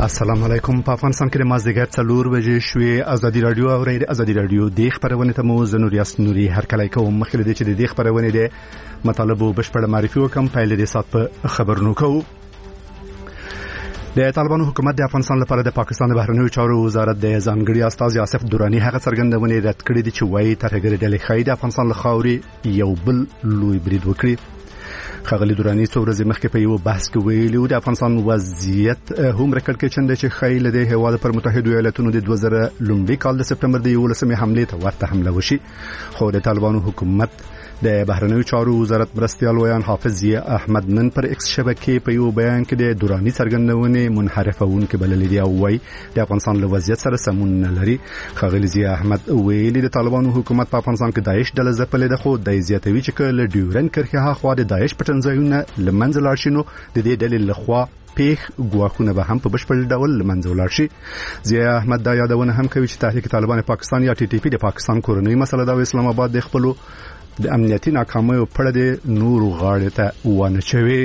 السلام علیکم. په افغانستان کې د مازدیګر 4 بجې شوې. ازادي رادیو او ازادي رادیو د خبرونه ته مو زنوریاس نوري هر کله کوم مخکې د چې د خبرونه د مطالبه بشپړ معرفي وکم پایله د سات په خبرونو کوو. د طالبانو حکومت د افغانستان لپاره د پاکستان د بهرنیو چارو وزارت د ځانګړي استاذ یاسف دورانی هغه څرګندونه رد کړې دي چې وايي ترهګر ډلې خای د افغانستان له خاورې یو بل لوی برید وکړي. خغلی دورانی څو ورځې مخکې په یو بحث کې ویلي د افغانستان وضعیت هم رکړ کې چنده چې خیل د هواد پر متحده ایالاتونو د 2000 لومړي کال د سپتمبر د 11 حمله ته ورته حمله وشي. خو د طالبانو حکومت د بهرنیو چارو وزارت مرستیال ویان حافظ احمد من پر ایکس شبکې په یو بیان کې د دورانی څرګندونه منحرفون کې بلل دي او وايي د افغانستان له وضعیت سره سمون نه لري. خغلی احمد ویلي د طالبانو حکومت په افغانستان کې داعش ډله ځپلې ده، خو د زیاتوي چې کله ډیورن کرخه خوا د داعش پټنځایونه لمنځه لاړ شي نو د دې ډلې لخوا پیخ ګواښونه به هم په بشپړ ډول لمنځه ولاړ شي. ضیاء احمد دا یادونه هم کوي چې تحریک طالبان پاکستان یا ټي ټي پی د پاکستان کورنۍ مسله د اسلام آباد د خپل د امنیتي ناکامیو په اړه د نورو غاړې ته ونه چوي.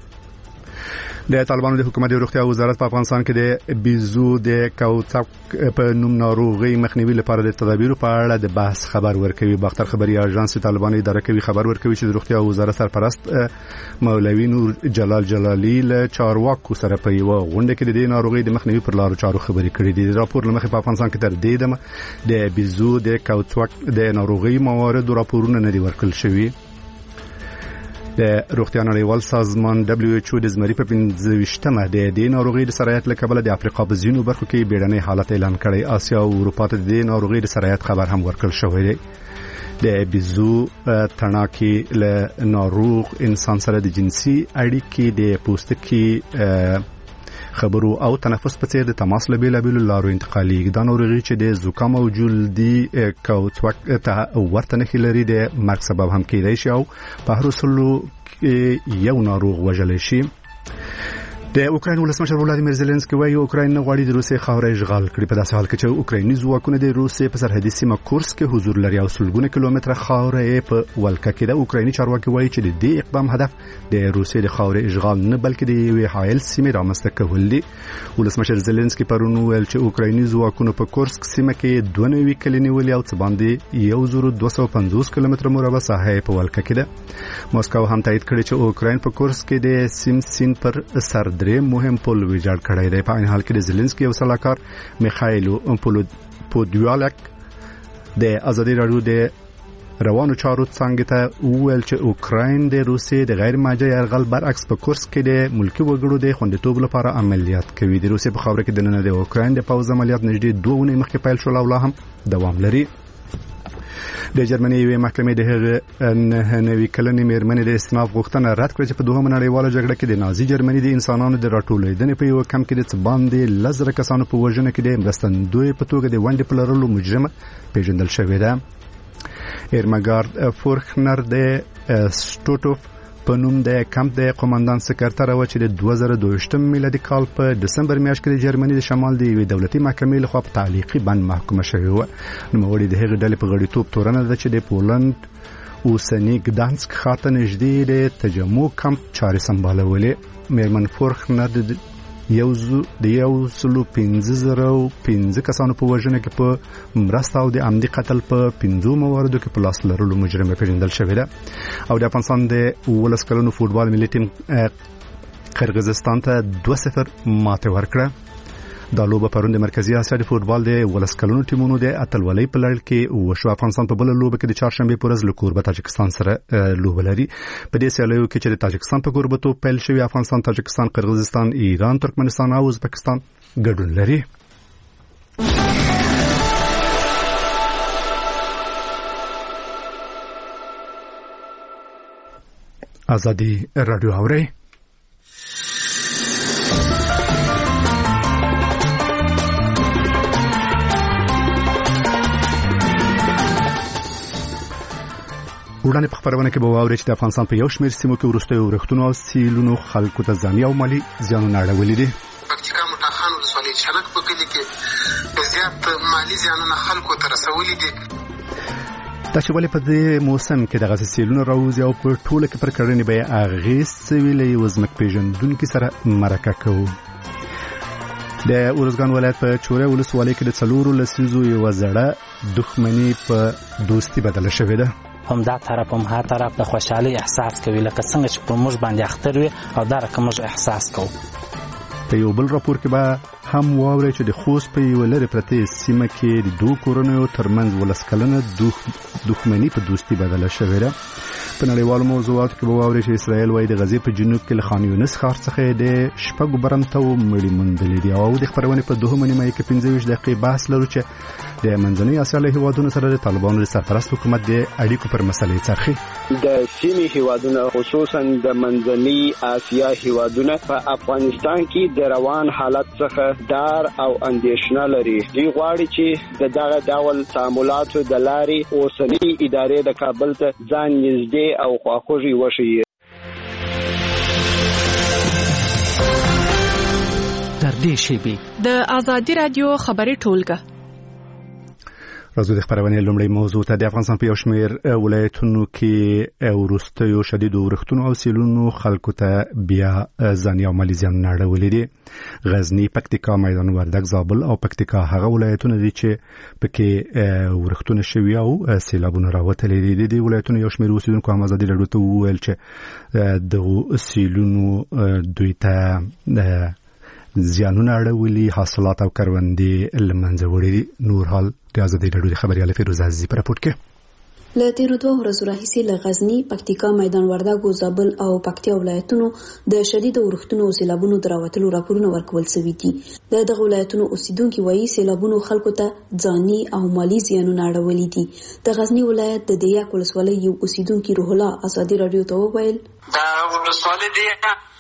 د طالبانو د حکومت د روغتیا وزارت په افغانستان کې د بیزو د کوڅک په نوم ناروغي مخنیوي لپاره د تدابیر په اړه د بحث خبر ورکوي. باختر خبري اژانس طالبان اداره کوي خبر ورکوي چې د روغتیا وزارت سرپرست مولوي نور جلال جلالی له چارواکو سره په یو غونډه کې د ناروغي د مخنیوي پر لارو چارو خبري کړې دي. راپور لمخې په افغانستان کې تر دې دمه د بیزو د کوڅک د ناروغي موارد راپورونه نه دي ورکړل شوي. د روغتیا نړیوال سازمان WHO د زمري په 25مه د دې ناروغي د سرایت له کبله د افریقا په ځینو برخو کې بیړنۍ حالت اعلان کړی. آسیا او اروپا ته د ناروغي د سرایت خبر هم ورکړل شوی دی. د بیزو تڼاکې له ناروغ انسان سره د جنسي اړیکې د پوستکي خبرو او تنفس په څیر د تماس له بیلابیلو لارو انتقالي. دا ناروغي چې د زکام او جلدي کوڅک ته ورته نښې لري د مرګ سبب هم کېدای شي او په هر سلو یو ناروغ وژلی شي. د اوکراین ولسمشر ولادیمیر زيلنسکي وايي اوکراین نه غواړي د روسیې خاوره اشغال کړي په داسې حال کې چې اوکرایني ځواکونه د روسیې په سرحدي سیمه کورس کې حضور لري او سلګونه کیلومتره خاوره یې په ولکه کې ده. اوکرایني چارواکي وايي چې د دې اقدام هدف د روسیې د خاورې اشغال نه بلکې د یوې حایل سیمې رامنځته کول دي. ولسمشر زيلنسکي پرون ویل چې اوکرایني ځواکونه په کورسک سیمه کې 92 کلي نیولې او څه باندې 1250 کیلومتره مربع ساحه په ولکه کې ده. ماسکو هم تایید کړی چې اوکراین په کورسک کې د سیم سین پر سر درې مهم پل ویجاړ کړی دی. په عین حال کې د زيلنسکي او سلاکار میخایلو پودیالک د ازادي رادیو د روانو چارو څنګه ته ویل چې اوکراین د روسیې د غیر ماجه یرغل برعکس په کورس کې د ملکی وګړو د خوندیتوب لپاره عملیات کوي. د روسیې په خاوره کې د نن د اوکراین د پوځ عملیات نږدې 2 ونې مخکې پیل شول او لا هم دوام لري. د جرمني یوې محکمې د هغه 9 کلنې میرمنې د استناف غوښتنه رد کړه چې په دوهمه نړیواله جګړه کې د نازي جرمني د انسانانو د راټولېدنې په یو کم کې د باندې لزر کسانو په وژنه کې د مرستندوی په توګه د ونډې په لرلو مجرمه پیژندل شوې ده. ایرمګارد فورخنر د سټوټوف په نوم د کمپ د قوماندان سکرټر و چې د 2022 میلادي کال په دسمبر میاشت کې د جرمني د شمال د یوې دولتي محکمې لخوا په تعلیقي بند محکومه شوې و. نوموړي د هغې ډلې په غړیتوب تورنه ده چې د پولند اوسنی ګدانسک خاطر نږدې د تجمع کمپ چارې سمبالولې. میرمن فورخنر د 115 کسانو په وژنه کې په مرسته او د عمدي قتل په 5 مواردو کې په لاس لرلو مجرمه پیژندل شوې ده. او د افغانستان د 18 کلنو فوټبال ملي ټیم قرغیزستان ته 2-0 ماته ورکړه. دا لوبه پرون د مرکزی اسیا د فوټبال د 18 کلنو ټیمونو د اتلولۍ په لړ کې وشو. افغانستان په بل لوبه کې د چهارشنبه پر ورځ له کوربه تاجکستان سره لوبه لري. په دې سیالیو کې چې د تاجکستان په کوربه پیل شوی افغانستان، تاجکستان، قرغیزستان، ایران، ترکمنستان او ازبکستان ګډون لري. ازادي رادیو اوري. وړاندې په خبرونه کې به واوري چې د افغانستان په یو شمېر سیمو کې وروستیو ورښتونو او سیلونو خلکو ته ځاني او مالي زیانونه اړولي دي. پکتیکا مټاخان ولسوالۍ شنک په کلي کې زیات مالي زیانونه خلکو ته رسولي دي. دا چې ولې په دې موسم کې دغه سیلونه راوځي او په ټوله کې پر کړنې به اغیز سوي له یو ځمک پیژندونکو سره مرکه کوو. د ورزګان ولایت په چوره ولسوالۍ کې د څلورو لسیزو یو زړه دښمنی په دوستي بدله شوې ده. هم دا طرف هم هر طرف د خوشحالي احساس کوي لکه څنګه چې په موږ باندې اختر وي او دا رقم موږ احساس کوو. په یو بل راپور کې به هم واورئ چې د خوست په یوه لرې پرتې سیمه کې د دوه کورنیو ترمنځ 12 کلنه دښمني په دوستي بدله شوې ده. په نړیوالو موضوعاتو کې به واورئ چې اسرائیل وايي د غزې په جنوب کې له خان یونس ښار څخه د شپږو برمتو مړي موندلي دي. او د خبرونې په دوهمه نیمه کې 25 دقیقې بحث لرو چې د منځنۍ اسیا له هیوادونو سره د طالبانو د سرپرست حکومت د اړیکو پر مسلې څرخي. د سیمې هیوادونه خصوصا د منځنۍ اسیا هیوادونه په افغانستان کې د روان حالت څخه ډار او اندېښنه لري. دوی غواړي چې دغه ډول تعاملاتو د لارې اوسنۍ ادارې د کابل ته ځان نږدې او خواخوږي وشي. تر دې شیبې د آزادي رادیو خبري ټولګه راځو د خبرونې لومړی موضوع ته. د افغانستان په یو شمېر ولایتونو کې وروستیو شدیدو ورښتونو او سیلونو خلکو ته بیا ځاني او مالي زیانونه اړولي دي. غزني، پکتیکا، میدان وردګ، زابل او پکتیکا هغه ولایتونه دي چې پکې ورښتونه شوي او سیلابونه راوتلي دي. د دې ولایتونو یو شمېر اوسیدونکو هم ازادي راډیو ته وویل چې د سیلونو دوی ته زیانونه اړولي، حاصلات او کروندې له منځه وړي دي. نور حال د ازادي راډیو د خبريال فیروز عزیزی په راپور کې. له تیرو دوه ورځو راهیسې له غزني، پکتیکا، میدان وردګ، زابل او پکتیا ولایتونو د شدیدو ورښتونو او سیلابونو دراوتلو راپورونه ورکول شوي دي. دغه ولایتونو اوسیدونکو وایي سیلابونو خلکو ته ځاني او مالي زیانونه اړولي دي. د غزني ولایت د دیاک ولسوالۍ یو اوسیدونکو روح الله ازادي راډیو ته وویل دا ولسوالۍ دی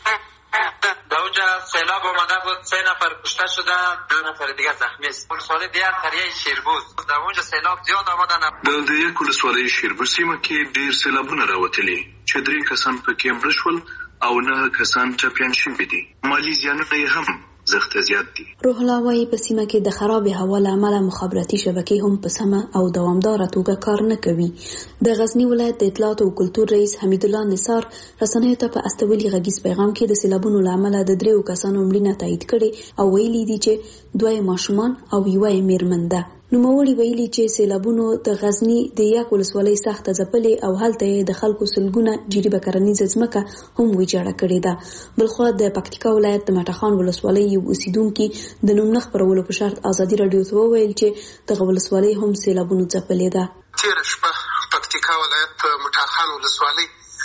دوجا سیلاب آمده بود، 3 نفر کشته شده، 2 نفر دیگه زخمی است. ولسوالی دیگر قریه شیربوز در اونجا سیلاب زیاد آمدن. د یک ولسوالی شیربوز سیمه کې ډیر سیلابونه راوتلي چې 3 کسان پکې مړه شول او 9 کسان ټپیان شوي دي. مالي زیانونه یې هم زخت زیات دي. روح الله وايي په سیمه کې د خراب هوا له امله مخابراتي شبکې هم په سمه او دوامداره توګه کار نه کوي. د غزنی ولایت د اطلاعات او کلتور رئیس حمید الله نثار رسنیو ته په استولي غږیز پیغام کې د سیلابونو له امله د 3 کسانو مړینه تایید کړي او ویلي دي چې 2 ماشومان او 1 میرمن ده. نوموړي ویلي چې سیلابونو د غزنی د یک ولسوالۍ سخته ځپلې او هلته د خلکو سلګونه جریبه کرنیزه ځمکه هم ویجاړه کړې ده. بلخو د پکتیکا ولایت د مټخان ولسوالۍ یو اوسیدونکو د نوم نه خبرولو په شرط ازادي راډیو ته وویل چې د ولسوالۍ هم سیلابونو ځپلې ده. تیر شپه پکتیکا ولایت مټخان ولسوالۍ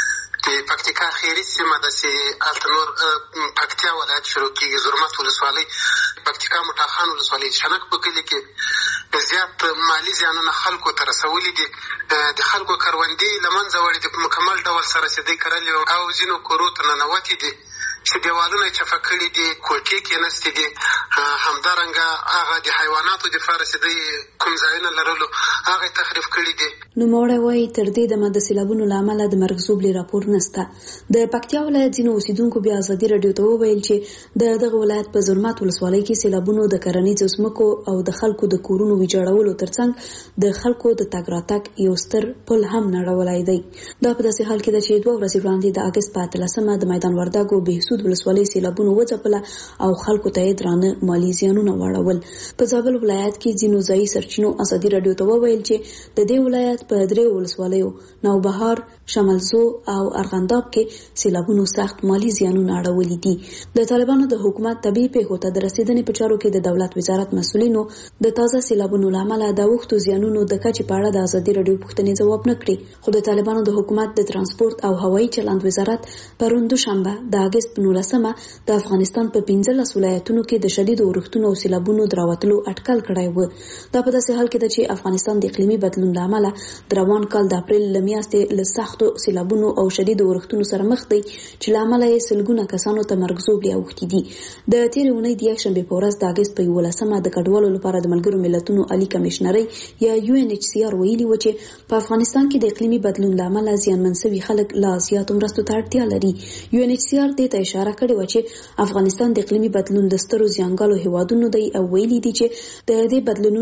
کې پکتیکا خیری سیمه د التنور پکتیا ولایت شروع کیږي. زرمت ولسوالۍ پکتیکا مټخان ولسوالۍ شنک په کلی کې زیات مالی زیانونه خلکو ته رسولي دي. د خلکو کروندې لمنځه وړي دي، په مکمل ډول سره چې دوی کرلي او ځینو کورو ته ننوتي دي چې دیوالونه یې چپه کړي دي، کوټې کېنستې دي. همدارنګه هغه د حیواناتو دپاره چې دوی کوم ځایونه لرلو هغه یې تخریب کړي دي. نوموړی وایي تر دې دمه د سیلابونو له امله د مرګ ژوبلې راپور نشته. د پکتیا ولایت ځینو اوسیدونکو بیا ازادي راډیو ته وویل چې دغه ولایت په زرمت ولسوالۍ کې سیلابونو د کرنیزو ځمکو او د خلکو د کورونو ویجاړولو ترڅنګ د خلکو د تګ راتګ یو ستر پل هم نړولی دی. دا په داسې حال کې ده چې 2 ورځې وړاندې د اګست په 13مه د میدان وردګ او بهسود ولسوالۍ سیلابونو وځپله او خلکو ته درانه مالی زیانونه واړول. په زابل ولایت کې ځینو ځایي سرچینو ازادي راډیو ته وویل چې د دې ولایت په 3 ولسوالیو نوبهار، شمالزو او ارغنداب کې سیلابونو سخت مالی زیانونه اړولي دي. د طالبانو د حکومت طبيعي پیښو ته د رسیدنې په چارو کې د دولت وزارت مسؤلینو د تازه سیلابونو لامل د وختو زیانونو د کچې په اړه د ازادي راډیو پوښتنې ځواب نه کړي. خو د طالبانو د حکومت د ترانسپورت او هوایي چلند وزارت پرون دوشنبه د اګست 19مه د افغانستان په 15 ولایتونو کې د شدیدو ورښتونو او سیلابونو دراوتلو اټکل کړی و. دا په داسې حال کې ده چې افغانستان د اقلیمي بدلون لامل د روان کال د اپریل لمیاستې له سختو سیلابونو او شدیدو ورښتونو سره مخ دی چې لامل یې سلګونه کسانو ته مرګ ژوبلې اوښتې دي. د تېرې اونۍ د یکشنبې په ورځ د اګست په 11مه د کډوالو لپاره د ملګرو ملتونو عالی کمشنري یا UNHCR ویلي و چې په افغانستان کې د اقلیمي بدلون لامل زیانمن شوي خلک لا زیاتو مرستو ته اړتیا لري. UNHCR دې ته اشاره کړې و چې افغانستان د اقلیمي بدلون د سترو زیانګالو هیوادونو دی او ویلي دي چې د دې بدلونونو لامل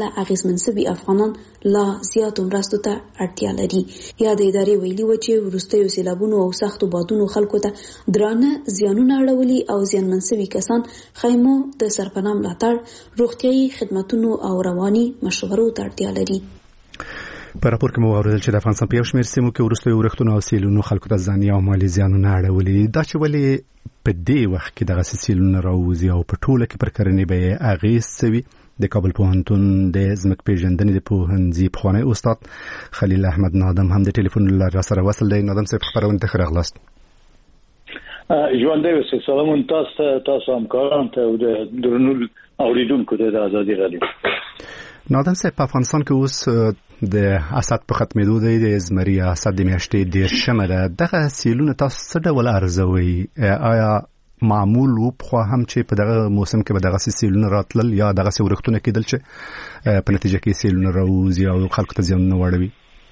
لامل اغیزمن سوي افغانان لا زیاتو مرستو ته اړتیا لري. یا د ادارې ویلي و چې وروستیو سیلابونو او سختو بادونو خلکو ته درانه زیانونه اړولي او زیانمن سوي کسان خیمو د سرپناه ملاتړ، روغتیايي خدماتونو او رواني مشورو ته اړتیا لري. په راپور کې مو اوریدل چې د افغانستان په یو شمېر سیمو کې وروستیو ورښتونو او سیلونو خلکو ته ځاني او مالي زیانونه اړولي دي. دا چې ولې په دې وخت کې دغه سیلونه راوځي او په ټوله کې پر کرنې به اغیز سوي، د کابل پوهنتون د ځمکپېژندنې د پوهنځي پخوانی استاد خلیل احمد نادم هم د ټلیفون له سره وصل دی. نادم صاحب خبرونه ته ښه راغلاست. ژوندی اوسئ. سلامونه تاسو همکارانو ته او د درنو اوریدونکو ته د ازادي رادیو. نادم صاحب، په افغانستان کې اوس د اسد په ختمېدو دی، د زمري اسد د میاشتې 10 ده. دغه سیلونه تاسو څه ډول ارزوي؟ آیا معمول و خو هم چې په دغه موسم کې به دغه سیلونه راتلل یا دغه ورښتونه کېدل چې په نتیجه کې سیلونه راوځي او خلکو ته زیانونه واړوي؟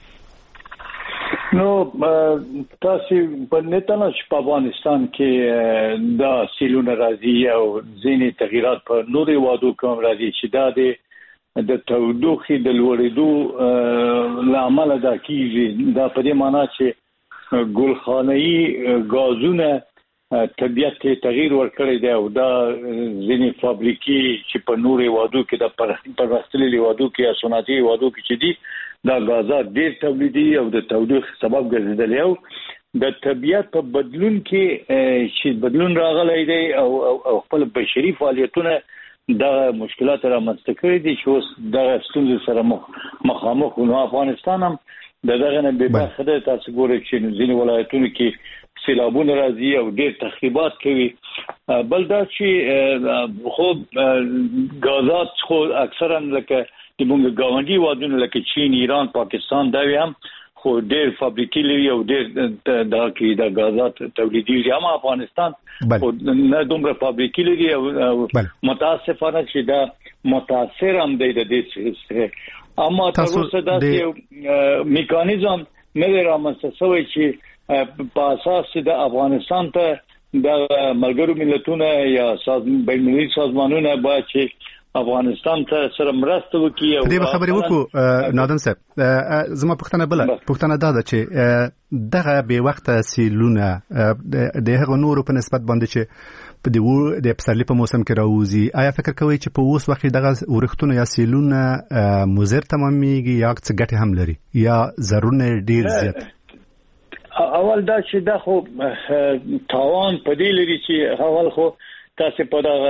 نو تاسو په نتانه چې په افغانستان کې دا سیلونه راځي او ځینې تغیرات په نوري وادو کوم راځي چې دا د تودوخې د لوړېدو لامل دا کیږي. دا په دې معنی چې ګلخانه‌ای غازونه طبيعت ته تغییر ورکړی دی او دا ځینې فابریکې چې په نوري وادو کې د پرمختللي وادو کې یا صنعتي وادو کې چې دي دا غازات ډېر تولیدي او د تودوخې سبب ګرځیدل او د طبيعت په بدلون کې چې بدلون راغلی دی او خپل بشري فعالیتونه دا مشکلات رامنځته کړي دي چې اوس دا ستونزې سره مخامخ نو افغانستان هم دغه نه به بخره تاسو ګورئ چې ځینې ولایتونو کې سیلابونه راځي او ډېر تخریبات کوي. بل دا چې خو غازات خو اکثرا لکه د موږ ګاونډي وادونه لکه چین، ایران، پاکستان دا هم خو ډېر فابریکې لري او ډېر دا کې د غازات تولیدي هم افغانستان خو نه دومره فابریکې لري او متاسفانه چې دا متاثر هم دی د دې څخه. اما تر اوسه دا میکانیزم نه رامنځته شوی چې په اساس د افغانستان ته د ملګرو ملتونو یا بین‌المللي سازمانونو باید چې افغانستان ته سره مرسته وکړي. او دې خبرې وکړو نادم صاحب. زما پوښتنه دا ده چې دغه به وخت سیلونه د هغه نورو په نسبت باندې چې د پسرلي په موسم کې راوځي، آیا فکر کوئ چې په اوس وخت دغه ورښتونه یا سیلونه مضر تمامېږي یا څه ګټه هم لري یا ضررونه ډیر زیات؟ اول دا چې دا خو تاوان په دې لري چې اول خو تاسو په دا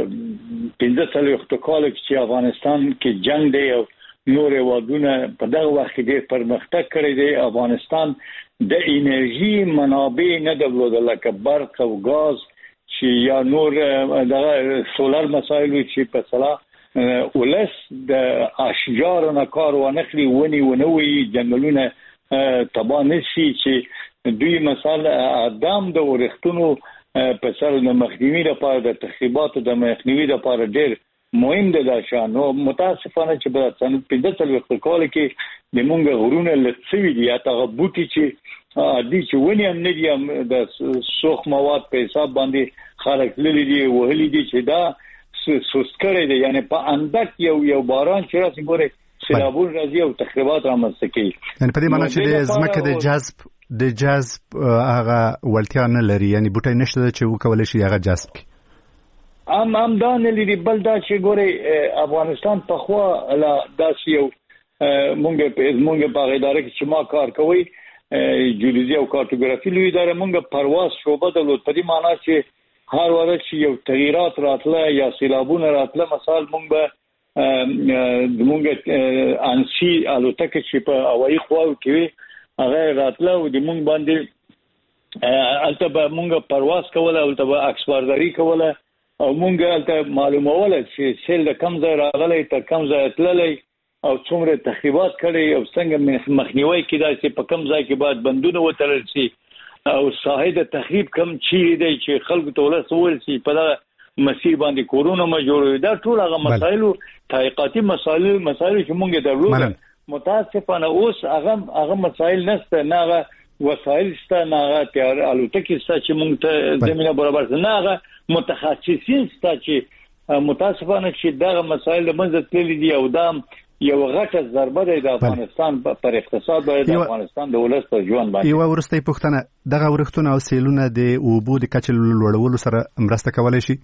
15 کال چې افغانستان کې جنگ دی او نور وادونه په دغه وخت کې ډېر پرمختګ کړی دی. افغانستان د انرژي منابع نه درلودل لکه برق او غاز چې یا نور دغه سولر مسایل چې په صلاح ولس د اشجار نه کار ونخلي ونوي جنگلونه تبا نشي چې دوی مثلا ادم د ورښتونو په سر د مخنیوي لپاره د تخریباتو د مخنیوي لپاره ډېر مهم دي. دا شانو متاسفانه چې په سن 15 کال کې د مونږ غرونه لڅوي دي یا هغه بوټي چې دي چې ونی هم نه دي د سوخ مواد په حساب باندې خلک لري دي وهلي دي چې دا سوست کړی دي. یعنی په اندک یو باران چې راځي ګوره سیلابونه راځي او تخریبات رامنځته کوي. یعنی په دې معنی چې د ځمکې د جذب هغه ولتیا نه لري، یعنی بوټي نشته چې وکولای شي هغه جذب کړي. هم دا نه لري. بل دا چې ګوره افغانستان په خوا لا داسې یو مونږ په اداره کې چې ما کار کوي جیولوژي او کارتوګرافي لوی اداره مونږ پرواز شوبه درلود. په دې معنی چې هر وخت چې یو تغیرات راتله یا سیلابونه راتله مثال مونږ انسی الوتکه چې په هوایي خواو کې هغه راتله او د مونږ باندې البته مونږ پرواز کوله او البته اکسپارداري کوله او مونږ البته معلوموله چې سیل د کم ځای راغلی تر کم ځای تللی او څومره تخریبات کړي او څنګه مخنیوي کېدای چې په کم ځای کې باید بندونه وتړل شي او ساحه د تخریب کم چی دی چې خلکو ته ولسول شي په دغه مسیر باندې کورونه ما جوړوي. دا ټول هغه مسایل تحقیقاتي مسایل چې مونږ درلود. متاسفانه اوس هغه مسایل نشته، نه هغه وسایل شته، نه هغه تیار الوتکې شته چې مونږ ته زمينه برابر نه هغه متخصصین شته چې متاسفانه چې دغه مسایل د منځ تللي دي او دا یو غټه ضربه ده د افغانستان پر اقتصاد باندې د افغانستان د ولس پر ژوند باندې. یو ورسته پوښتنه، دغه ورښتونه او سیلونه د اوبو د کچې لوړولو سره مرسته کولای شي؟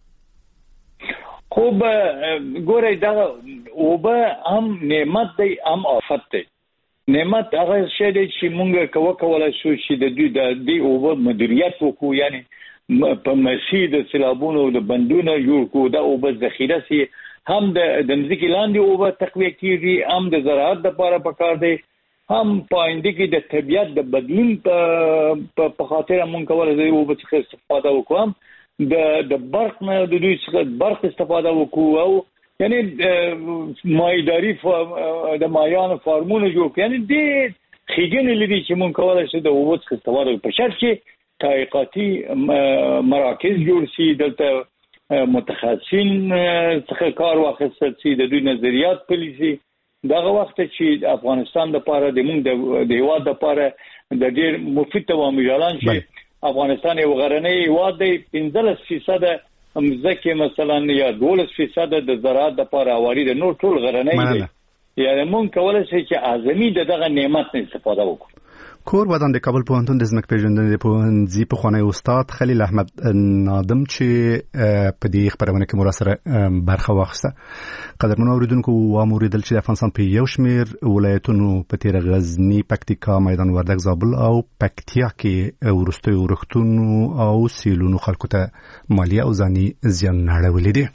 خو ګورئ دغه اوبه هم نعمت دی هم آفت دی. نعمت هغه شی دی چې موږ کولای شو چې د دې اوبه مدیریت وکړو، یعنی په مسیر د سیلابونو د بندونو جوړ کړو، د اوبه ذخیره سي، هم د ځمکې لاندې اوبه تقویه کیږي، هم د زراعت لپاره پکار دی، هم په آینده کې د طبیعت د بدلون په خاطر موږ کولای شو اوبه څخه استفاده وکړو، د برق نه د دوی څخه برق استفاده وکړو، او یعنی مایداری د مایانو فارمونه جوړ کړو. یعنی د خېګنې لري چې موږ کولای شو د اوبو څخه استفاده وکړو په شرط چې تحقیقاتي مراکز جوړ شي، دلته متخصصین څخه کار واخیستل شي، د دوی نظریات پلي شي. دغه وخت چې افغانستان لپاره د موږ د هیواد لپاره د ډېر مفید عوامل اعلان شي. افغانستان یو غرنی هیواد دی، 15% مځکه مثلا یا 12% د زراعت لپاره اواري د نور ټول غرنی دی. یعنی موږ کولای شو چې اعظمي دغه نعمت نه استفاده وکړو. کور ودان د کابل پوهنتون د ځمکې پیژندنې د پوهنځي پخوانی استاد خلیل احمد نادم چې په دې خبرونه کې مراسره برخه واخیسته. قدرمنو اوریدونکو واوریدل چې د افغانستان په یو شمېر ولایتونو په تیر غزنی، پکتیکا، میدان وردګ، زابل او پکتیا کې ورستي ورښتونو او سیلونو خلکو ته مالی او ځاني زیان اړولې دي.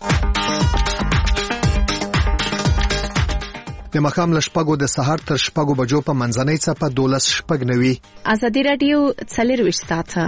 د مخام لشپګو د سحر تر شپګو بجو په منځنۍ څپه 12 شپګ نوي. ازادي رادیو 24 ساعته.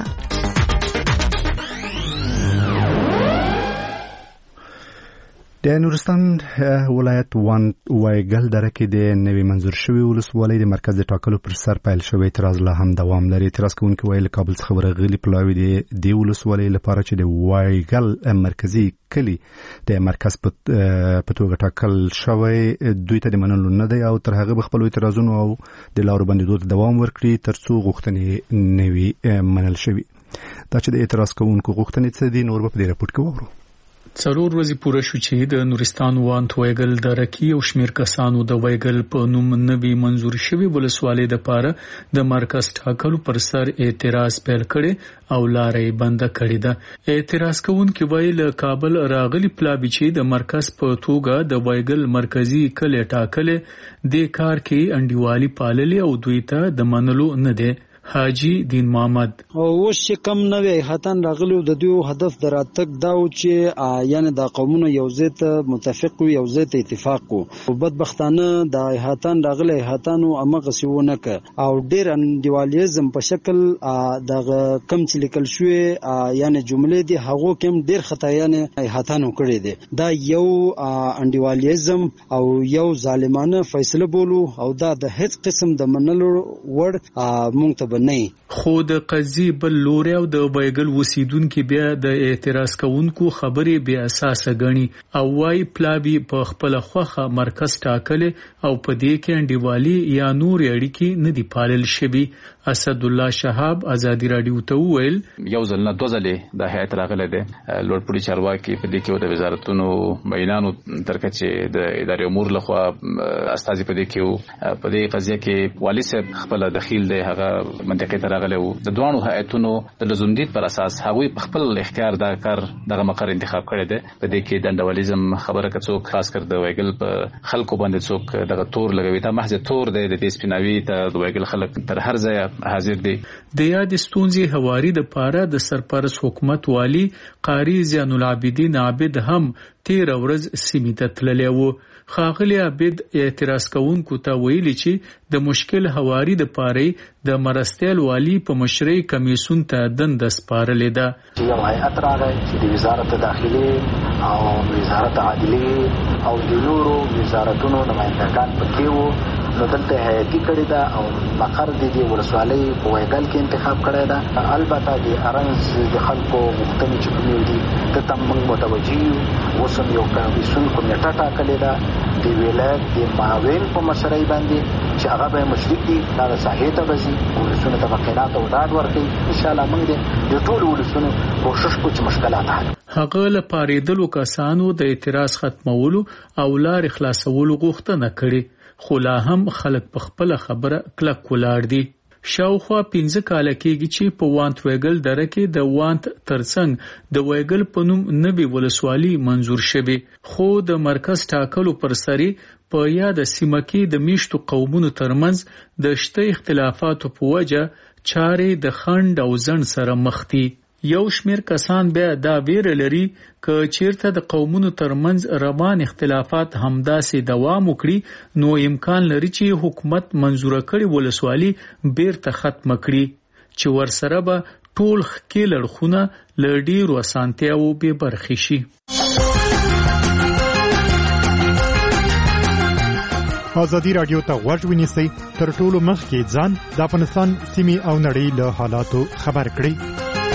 د نورستان ولایت وایګل دره کې د نوي منظور شوی ولسوالۍ د مرکز ټاکلو پر سر پیل شوی اعتراض لا هم دوام لري. اعتراض کوونکي وایي له کابل څخه ورغلي پلاوي د ولسوالۍ لپاره چې د وایګل مرکزي کلی د مرکز په توګه ټاکل شوی دوی ته د منلو نه دی او تر هغه به خپل اعتراضونو او د لارو بندیدو ته دوام ورکړي ترڅو غوښتنې نوي منل شوي. دا چې د اعتراض کوونکو غوښتنې څه دي نور به په دې راپورټ کې واورو. څلور ورځې پوره شو چې د نورستان وانت وایګل دره کې یو شمېر کسانو د وایګل په نوم نوي منظور شوی ولسوالۍ لپاره د مرکز ټاکلو پر سر اعتراض پیل کړي او لارې بند کړې ده. اعتراض کوونکي وایي له کابل راغلي پلابي چې د مرکز په توګه د وایګل مرکزی کلی ټاکلې د کار کې انډیوالي پاللې او دوی ته د منلو نه ده. حاجی دین محمد اوس چې کم نوې هاتان راغلو د دوی هدف دراتک دا و چې یعنی د قومونو یو ځای ته متفق وي، یو ځای ته اتفاق وو. بدبختانه د هاتان راغلي هاتانو امغه سیونه ک او ډیر انډیوالیزم په شکل د کم چې لیکل شوی یعنی جملې دي هغه کم ډیر خطایانه هاتانو کړی دي. دا یو انډیوالیزم او یو ظالمانه فیصله بولو او دا د هیڅ قسم د منلو ور مونږ ته نه. خو د قضیې بل لوري او د وایګل وسیدونکو بیا د اعتراض کوونکو خبرې بیا اساسه غني او وايي پلابي په خپل خوخه مرکز ټاکل او په دې کې انډیوالي یا نور اړیکې نه دی پالل شوی. اسد الله شهاب ازادي رادیو ته ویل یو ځل نه دوزلې د هیئت راغله ده لوړپوړي چارواکي په دې کې د وزارتونو مینانو ترکه د ادارې امور لخوا استازي په دې کې په دې قضیه کې والی صاحب خپل دخیل دی هغه منطقې ته راغلی وو. د دوانو هیئتونو د لزومدید پر اساس هغوی په خپل اختیار دا کار دغه مقر انتخاب کړی دی. په دې کې د انډیوالیزم خبره کڅوک خاص کر د وایګل په خلکو باندې څوک دغه تور لګوي دا محض تور دی. د دې سپیناوي ته د وایګل خلک تر هر ځای حاضر دي. د یاد ستونزې هواري د پاره د سرپرست حکومت والی قاری زین العابدین عابد هم تیر ورځ سیمې ته تللی وو. خاغلی عابد اعتراض کوونکو ته ویلي چې د مشکل هواري د پاره د مرستیال والی په مشرۍ کمیسون ته دند سپارلې ده. یو هیئت راغی چې د وزارت داخلي او وزارت عدلیه او د نورو وزارتونو نمائندگان پکې وو نو دلته هیئتي کړی دا او مقر د دې ولسوالۍ په وایګل کې انتخاب کړی دا. البته د ارنز د خلکو غوښتنې چې کومې دي ته تم موږ متوجه یو. اوس هم یو کمیسیون کمیټه ټاکلې ده د ولایت د معاون په مشرۍ باندې چې هغه به مشرک دي دا ساحې ته وځي ولسونه ته مخینات او ډاډ ورکړي. ان شاء الله موږ د ټول ولسونو کوشش کوو چې مشکلات حل. هغه لپاره د کسانو د اعتراض ختمولو او لار خلاصولو غوښتنه کړې خو لا هم خلک په خپل خبره کلک ولاړ دي. شاوخوا 15 کاله کېږي چې په وانت ویګل دره کې د وانت ترڅنګ د ویګل په نوم نوې ولسوالي منزور شوه خو د مرکز ټاکلو پر سری په یاد سیمه کې د میشتو قومونو ترمنځ د شته اختلافاتو په وجه چارې د خند او ځن سره مخ دي. یو شمیر کسان بیا دا ویره لري که چیرته د قومونو ترمنځ روان اختلافات همداسې دوام وکړي نو امکان لري چې حکومت منزوره کړي ولسوالي بیرته ختم کړي چې ورسره به ټول ښکېل اړخونه له ډېرو اسانتیاوو بې برخې شي. ازادي راډیو ته غوږ ونیسئ تر ټولو مخکې ځان د افغانستان سیمې او نړۍ له حالاتو خبر کړئ.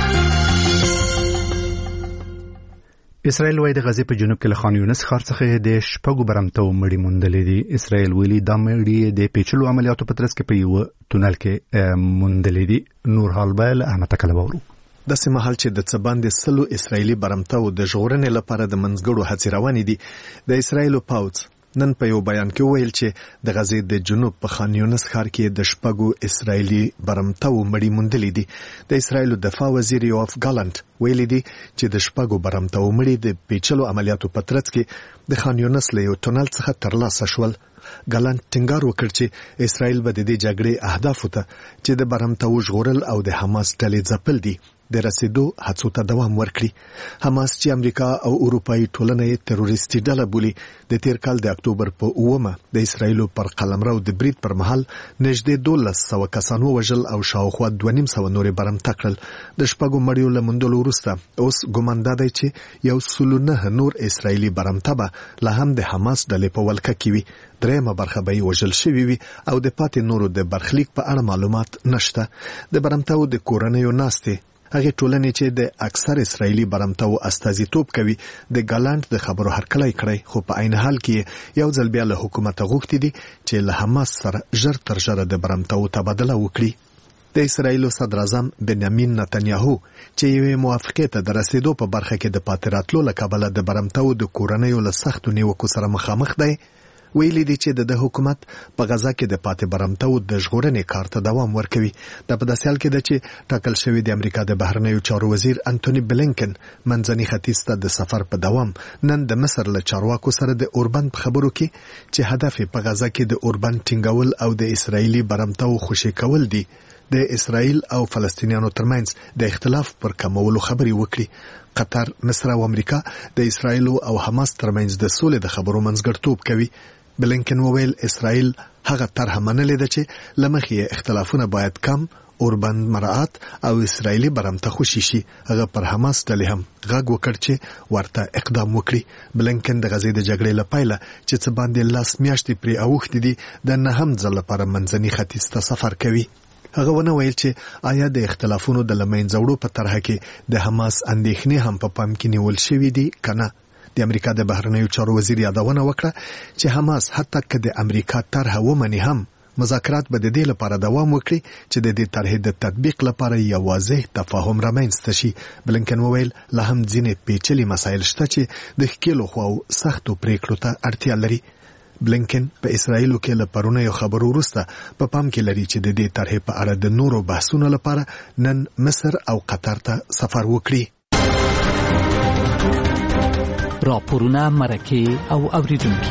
اسرائیل وايي د غزې په جنوب کې له خان یونس ښار څخه د شپږو برمتو مړي موندلې دي. اسرائیل ویلي دا مړي د پیچلو عملیاتو په ترڅ کې په یو تونل کې موندلې دي. نور حال به له احمد کله وورو. د سیمه حال چې د څباندې سلو اسرایلی برمتو د ژغورنې لپاره د منځګړو هڅې روانې دي. د اسرایل پاوڅ نن په یو بیان کې ویل چې د غزې د جنوب په خان یونس ښار کې د شپږو اسرایلی برمتو مړي موندلې دي. د اسرایل دفاع وزیر یوف ګالانت ویلي دي چې د شپږو برمتو مړي د پیچلو عملیاتو په ترڅ کې د خان یونس له یو تونل څخه ترلاسه شول. ګالانت ټینګار وکړ چې اسرایل به د دې جګړې اهداف ته چې د برمتو ژغورل او د حماس ډلې ځپل دي د رسیدو هڅو ته دوام ورکړي. حماس چې امریکا او اروپایي ټولنه یې تروریستي ډله بولي د تیر کال د اکتوبر په 9 د اسرایل پر قلمرو د برید پر مهال نږدې 1200 کسان وژل او شاوخوا 250 نور برمته کړل. د شپږو مړیو له موندلو وروسته اوس ګومان دی چې یو سلونه نور اسرایلی برمته به لا هم د حماس ډلې په ولکه کې وي. درېمه برخه به وژل شوی وي او د پاتې نورو د برخلیک په اړه معلومات نشته. د برمتو د کورنیو ناستې هغه ټولنې چې د اکثر اسرایلی برمتو استازیتوب کوي د ګالانت د خبرو هرکلی کړی خو په عین حال کې یو ځل بیا له حکومت غوښتي دي چې له حماس سره ژر تر ژره د برمتو تبادله وکړي. د اسرایل صدر اعظم بنیامین نتنیاهو چې یو موافقه ته د رسیدو په برخه کې د پاتراتلو لکبله د برمتو د کورنیو له سختو نیوکو سره مخامخ دی. ویلي دي چې د حکومت په غزا کې د پاتې برمتو د ژغورنې کار ته دوام ورکوي. د په داسې حال کې ده چې ټاکل شوی د امریکا د بهرنیو چارو وزیر انټونی بلینکن منځني ختیځ ته د سفر په دوام نن د مصر له چارواکو سره د اوربند په خبرو کې چې هدف په غزا کې د اوربند ټینګول او د اسرایلی برمتو خوشي کول دي د اسرایل او فلسطینیانو ترمنځ د اختلاف پر کمولو خبري وکړي. قطر، مصر او امریکا د اسرایل او حماس ترمنځ د سولې د خبرو منځګړیتوب کوي. بلینکن وویل اسرائیل هغه طرح منلې ده چې لمخې اختلافونه باید کم اوربند مراعات او اسرائیلی برمته خوشي شي. هغه پر حماس ډلې هم غږ وکړ چې ورته اقدام وکړي. بلینکن د غزې د جګړې لپاره چې څه باندې لاس میاشتې پرې اوښتې دي د نهم ځل لپاره منځني ختیځ ته سفر کوي. هغه ونه ویل چې آیا د اختلافونو د لمنځوړو په طرح کې د حماس اندېښنې هم په پام کې نیول شوې دي کنه. د امریکا د بهرنیو چارو وزیر یادونه وکړه چې حماس حتی که د امریکا طرح ومني هم مذاکرات به د دې لپاره دوام وکړي چې د دې طرح د تطبیق لپاره یو واضح تفاهم رامنځته شي. بلینکن وویل لا هم ځینې پیچلي مسایل شته چې د ښکېلو خواو سختو پریکړو ته اړتیا لري. بلینکن په اسرایلو کې له پرونیو خبرو وروسته په پام کې لري چې د دې طرح په اړه د نورو بحثونو لپاره نن مصر او قطر ته سفر وکړي. راپورونه مرکه او اوریدونکو.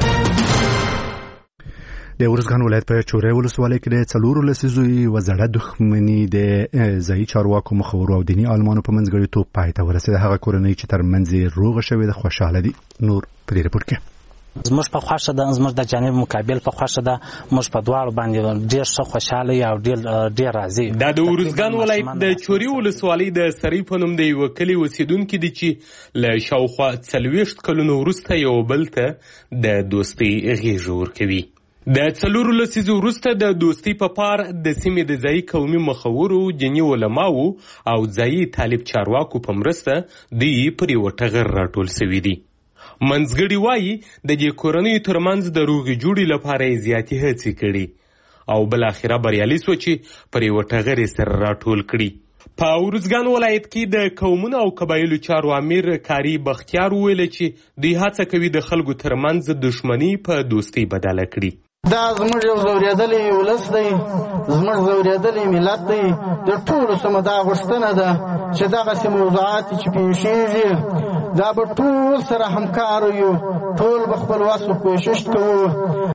د ورزګان ولایت په چورې ولسوالۍ کې د څلورو لسیزو وزړه دښمنۍ د ځایي چارواکو مخورو او دیني عالمانو په منځګړیتوب پای ته ورسېده. هغه کورنۍ چې ترمنځ روغه شوې ده خوشاله دي. نور په دې رپورټ کې زموږ په خوښه ده، زموږ د جانب مقابل په خوښه ده، موږ په دواړو باندې ډېر ښه خوشاله یو ډېر راضي. دا د ورزګان ولایت د چوري ولسوالۍ د سری په نوم د یو کلي اوسیدونکي دي چې له شاوخوا 40 کلونو وروسته یو بل ته د دوستۍ غېږ ورکوي. د 4 لسیزو وروسته د دوستي په پار د سیمې د ځایي قومي مخورو، دیني علماو او ځایي طالب چارواکو په مرسته دوی پر یوه ټغر راټول سوي دي. منځګړي وایي د دې کورنیو ترمنځ د روغې جوړې لپاره یې زیاتې هڅې کړي او بالاخره بریالي سو چې پر یوه ټغر یې سره راټول کړي. په ارزګان ولایت کې د قومونو او قبایلو چارو امیر کاري بختیار وویل چې دوی هڅه کوي د خلکو ترمنځ دښمني په دوستۍ بدله کړي. دا زموږ یو زوریدلی ولس دی، زموږ زوریدلی ملت دی. د ټولو سمه دا غوښتنه ده چې دغسې موضوعات چې پیښیږي دا به ټول سره همکار یو، ټول به خپل وس و کوشش کوو.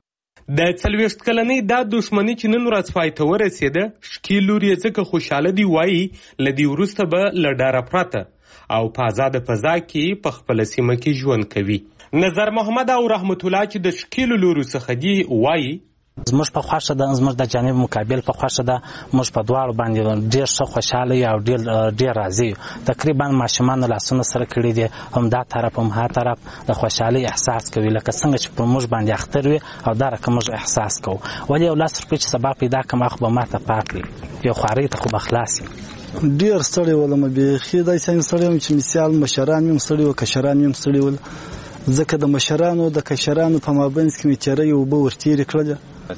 د 40 کلنۍ دا دښمني چې نن ورځ پای ته ورسېده، ښکیل لور یې ځکه خوشحاله دی وایي له دې وروسته به له ډاره پرته او په ازاده فضا کې په خپله سیمه کې ژوند کوي. نظر محمد او رحمت الله چې د ښکیلو لورو څخه دي وایي زموږ په خوښه ده، زموږ د جانب مقابل په خوښه ده، موږ په دواړو باندې ډېر ښه خوشحاله یو او ډېر راضي یو. تقریبا ماشومانو لاسونه سره کړي دي، هم دا طرف هم ها طرف د خوشحالۍ احساس کوي لکه څنګه چې پر موږ باندې اختر وي او دا رقم موږ احساس کوو. ولې یو لاس روپۍ چې سبا پیدا کړم هغه به ماته پاک وي، یو خوارۍ ته خو به خلاص یم. ډېر ستړی ولم، بیخي داسې یم ستړی یم چې مثال مشران مې هم ستړي وو، کشران مې هم ستړي ول، ځکه د مشرانو د کشرانو په مابینځ کې مې تیرې اوبه ورتېرې کړله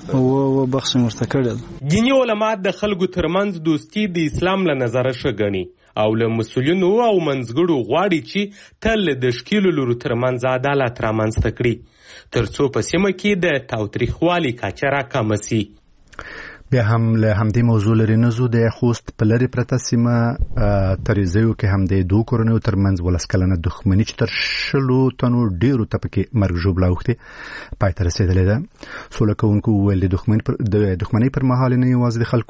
او بخښ مې ورته کړې ده. دیني علما د خلکو ترمنځ دوستي د اسلام له نظره ښه ګڼي او له مسؤلینو او منځګړو غواړي چې تل د ښکیلو لورو ترمنځ عدالت رامنځته کړي تر څو په سیمه کې د تاوتریخوالي کچه راکمه سي. بیا هم له همدې موضوع لري نزو د خوست په لرې پرته سیمه تریزیو کې هم د دوه کورنیو ترمنځ ولس کلنه دښمني چې تر 100 تنو ډیرو ته پکې مرګ ژوبله اوښتې پای ته رسېدلې ده. سوله کوونکو وویل د دښمنۍ پر مهال نه یوازې د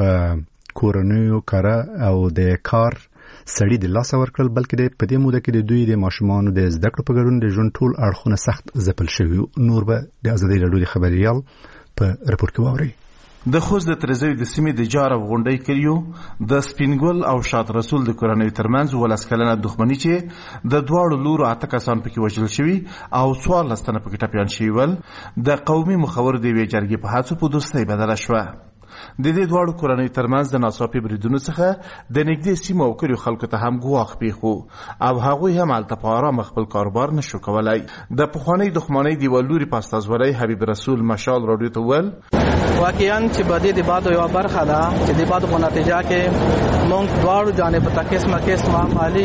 خلکو کورنیو کاره او د کار سړي د لاسه ورکړل بلکې د په دې موده کې د دوی د ماشومانو د زده کړو په ګډون د ژوند ټول اړخونه سخت ځپل شوي. نور به د ازادۍ راډیو د خبریال په رپورټ کې واورئ. د خوست د ترزوی د سیمې د جار او غونډۍ کلیو د سپینګل او شاد رسول د کورنیو ترمنځ ولس کلنه دښمني چې د دواړو لورو 8 کسان پکې وژل شوي او 14 تنه پکې ټپیان شوي ول د قومي مخور د یوې جرګې په هڅو په دوستۍ بدله شوه. د دې دواړو کورنیو ترمنځ د ناڅاپي بریدونو څخه د نږدې سیمو او کلیو خلکو ته هم ګواښ پیښ و او هغوی هم هلته په ارامه خپل کاروبار نشو کولی. د پخوانۍ دښمنۍ د یوه لوري په استازورۍ حبیب رسول مشال راډیو ته وویل واقعا چې بدی د بادو یو برخه ده چې د بادو په نتیجه کې موږ دواړو جانب ته قسمه مالی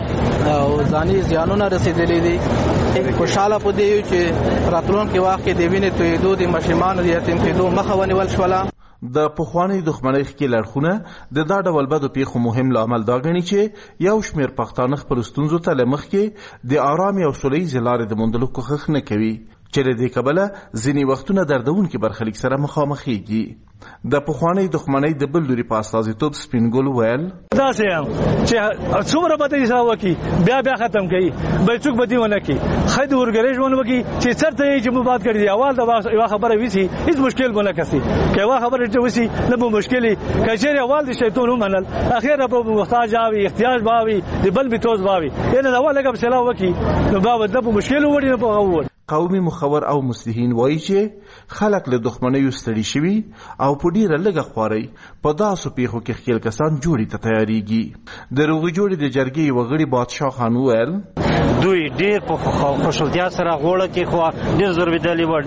او ځاني زیانونه رسیدلي دي. خوشاله په دی چې راتلونکي وخت کې د وینې تویېدو د ماشومانو د یتیم کېدو مخه ونیول شوله. د پخوانۍ دښمنۍ ښکیل اړخونه د دا ډول بدو پیښو مهم لامل دا ګڼي چې یو شمېر پښتانه خپلو ستونزو ته له مخکې د ارامې او سوله ییزې لارې د موندلو کوښښ نه کوي چې له دې کبله ځینې وختونه دردونکي برخلیک سره مخامخېږي. د پخوانۍ دښمنۍ د بل لوري په استازیتوب سپینګل ویل داسې یم چې څومره به ته حساب وکړي بیا ختم کوي بل څوک به دې ونه کړي ښه د ورګرۍ ژوند وکړي چې چېرته یې چې مو باد کړي دي اول د یوه خبره وسي هېڅ مشکل به نه کسي که یوه خبره چې وسي نه به مشکل وي که چېرې اول د شیطان ومنل اخر به محتاج اوي احتیاج به اوي د بل بتوز به اوي یعنې د اول لږه فیصله وکړي نو بیا به نه به مشکل ووړي نه به هغه ووړي. قومي مخور او مصلحین وایي چې خلک له دښمنیو ستړي شوي او په ډیره لږه خوارۍ په داسو پیښو کې ښکیل کسان جوړې ته تیاریږي. د روغې جوړې د جرګې یوه غړي بادشاه خان وویل دوی ډېر په خوشحالتیا سره غوړه کې خو ډېر زورېدلي وه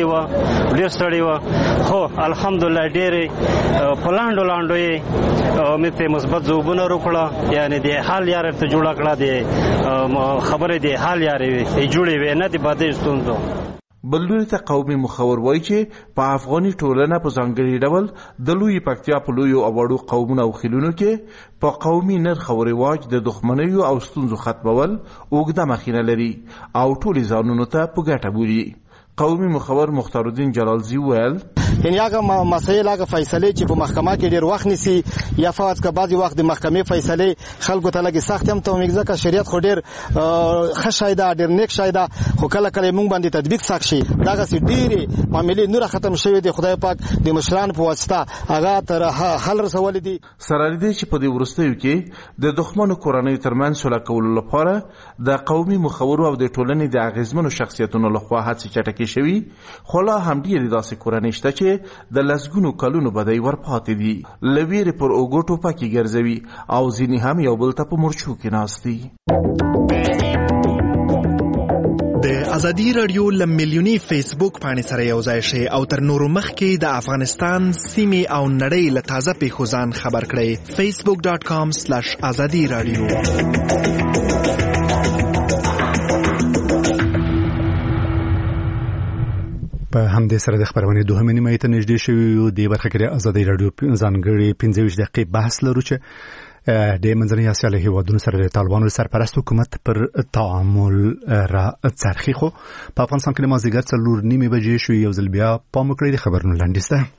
ډېر ستړي وه خو الحمدلله ډېرې په لانډو یې موږ ته مثبت ځوابونه راکړه یعنې د حال یاره ته جوړه کړه د خبرې د حال یارې جوړې وې نه د بدۍ ستونزو. بل لوري ته قومي مخور وایي چې په افغاني ټولنه په ځانګړي ډول د لویې پکتیا په لویو او وړو قومونو او خیلونو کې په قومي نرخ او رواج د دښمنیو او ستونزو ختمول اوږده مخینه لري او ټولې ځانونو ته په ګټه بولي. قومي مخور مختارالدین جلالزی ویل یعنی هغه مسایل هغه فیصله چې په محکمه کې ډیر وخت نیسي یا فرض کا بعضی وخت د محکمې فیصله خلکو ته لګي سخت هم ته موږ ځکه شریعت خو ډیر ښه شای ده ډیر نیک شای ده خو کله کله موږ باندې تطبیق سخت شي دغه سي ډیره معاملې نور ختم شوی دی خدای پاک د مشران په واسطه هغه تر حل رسول دي سره دې چې په دې ورستیو کې د دښمنو کورنۍ ترمنځ سوله کولو لپاره د قومي مخورو او د ټولنې د اغیزمنو شخصیتونو لخوا هڅې چټکې شوي خو لا هم ډېرې داسې کورنۍ شته چې د لسګونو کلونو بدۍ ورپاتې دي له ویرې پر اوږو ټوپکې ګرځوي او ځینې هم یو بل ته په مورچو کې ناست دي. د ازادي رادیو لمیلیونی فیسبوک باندې سره یو ځای شي او تر نورو مخکې د افغانستان سیمې او نړۍ له تازه پیښو ځان خبر کړئ. facebook.com/azadi radio. په همدې سره د خبرونې دوهمه نیمه ته نږدې شوي یو د برخه کې ازادي رادیو ځانګړي 15 دقیقې بحث لرو چې د منځنۍ اسیا له هیوادونو سره د طالبانو سرپرست حکومت پر تعامل را څرخي خو په افغانستان کې مازدیګر 4:30 بجې شوې یو ځل بیا پام وکړئ د خبرونو لنډیز ده.